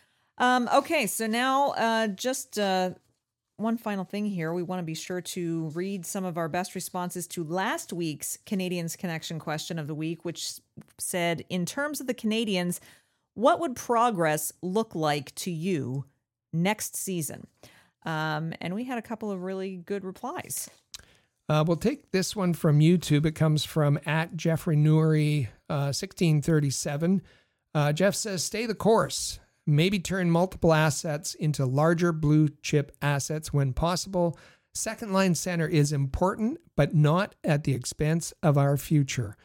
Um, okay, so now uh, just uh, one final thing here. We want to be sure to read some of our best responses to last week's Canadiens Connection question of the week, which said, in terms of the Canadiens, what would progress look like to you next season? Um, and we had a couple of really good replies. Uh, we'll take this one from YouTube. It comes from at Jeffrey Newry, uh, sixteen thirty-seven. Uh, Jeff says, stay the course. Maybe turn multiple assets into larger blue chip assets when possible. Second line center is important, but not at the expense of our future.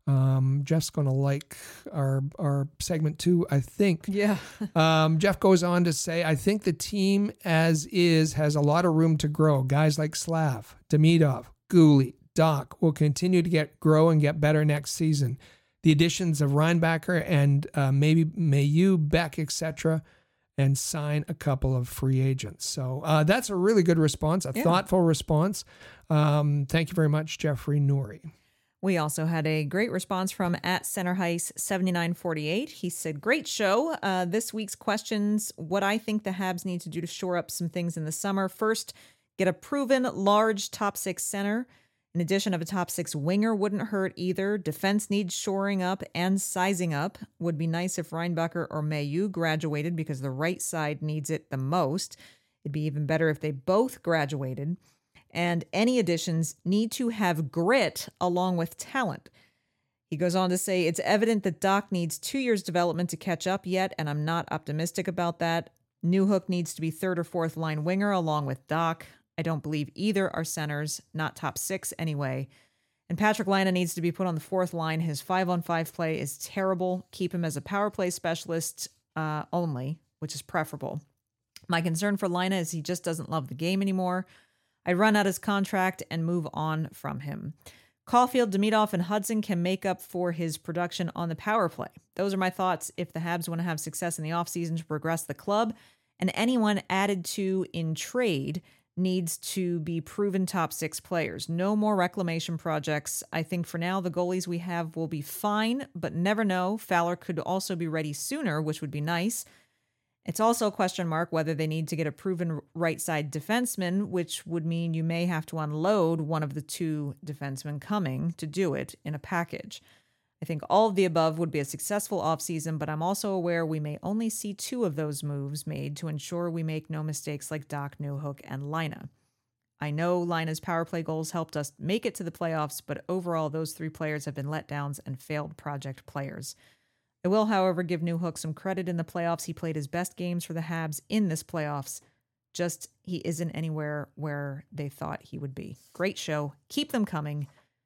Um, Jeff's going to like our our segment too, I think. Yeah. um, Jeff goes on to say, I think the team as is has a lot of room to grow. Guys like Slav, Demidov, Guhle, Doc will continue to get grow and get better next season. The additions of Reinbacher and uh, maybe Mayu, Beck, et cetera, and sign a couple of free agents. So uh, that's a really good response, a yeah. thoughtful response. Um, thank you very much, Jeffrey Nouri. We also had a great response from at Centerheis seventy-nine forty-eight. He said, great show. Uh, this week's questions, what I think the Habs need to do to shore up some things in the summer. First, get a proven large top six center. In addition of a top six winger wouldn't hurt either. Defense needs shoring up and sizing up. Would be nice if Reinbacher or Mayu graduated because the right side needs it the most. It'd be even better if they both graduated. And any additions need to have grit along with talent. He goes on to say, it's evident that Doc needs two years development to catch up yet, and I'm not optimistic about that. Newhook needs to be third or fourth line winger along with Doc. I don't believe either are centers, not top six anyway. And Patrick Laine needs to be put on the fourth line. His five-on-five play is terrible. Keep him as a power play specialist uh, only, which is preferable. My concern for Laine is he just doesn't love the game anymore. I'd run out his contract and move on from him. Caulfield, Demidov, and Hudson can make up for his production on the power play. Those are my thoughts if the Habs want to have success in the offseason to progress the club. And anyone added to in trade needs to be proven top six players. No more reclamation projects. I think for now, the goalies we have will be fine, but never know. Fowler could also be ready sooner, which would be nice. It's also a question mark whether they need to get a proven right side defenseman, which would mean you may have to unload one of the two defensemen coming to do it in a package. I think all of the above would be a successful offseason, but I'm also aware we may only see two of those moves made to ensure we make no mistakes like Doc, Newhook, and Laine. I know Laine's power play goals helped us make it to the playoffs, but overall those three players have been letdowns and failed project players. I will, however, give Newhook some credit in the playoffs. He played his best games for the Habs in this playoffs. Just he isn't anywhere where they thought he would be. Great show. Keep them coming.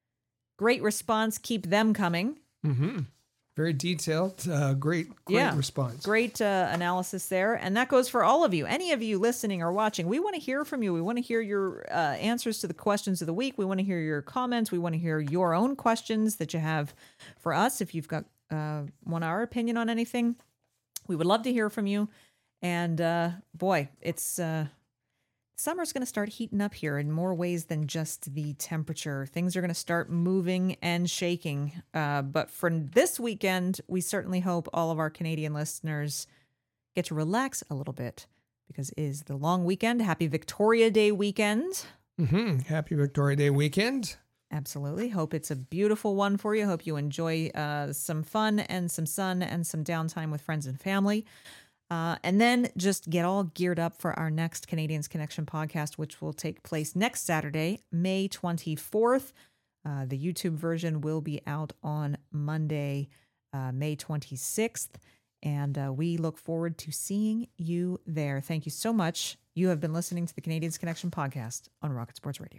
Great response. Keep them coming. Mm-hmm. Very detailed. Uh, great, great yeah. response. Great uh, analysis there. And that goes for all of you. Any of you listening or watching, we want to hear from you. We want to hear your uh, answers to the questions of the week. We want to hear your comments. We want to hear your own questions that you have for us. If you've got uh, want our opinion on anything, we would love to hear from you. And uh, boy, it's uh, summer's going to start heating up here in more ways than just the temperature. Things are going to start moving and shaking. Uh, but for this weekend, we certainly hope all of our Canadian listeners get to relax a little bit because it is the long weekend. Happy Victoria Day weekend. Mm-hmm. Happy Victoria Day weekend. Absolutely. Hope it's a beautiful one for you. Hope you enjoy uh, some fun and some sun and some downtime with friends and family. Uh, and then just get all geared up for our next Canadians Connection podcast, which will take place next Saturday, May twenty-fourth. Uh, the YouTube version will be out on Monday, uh, May twenty-sixth. And uh, we look forward to seeing you there. Thank you so much. You have been listening to the Canadians Connection podcast on Rocket Sports Radio.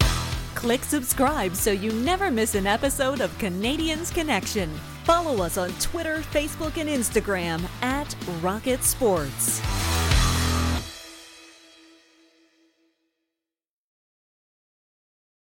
Click subscribe so you never miss an episode of Canadians Connection. Follow us on Twitter, Facebook, and Instagram at Rocket Sports.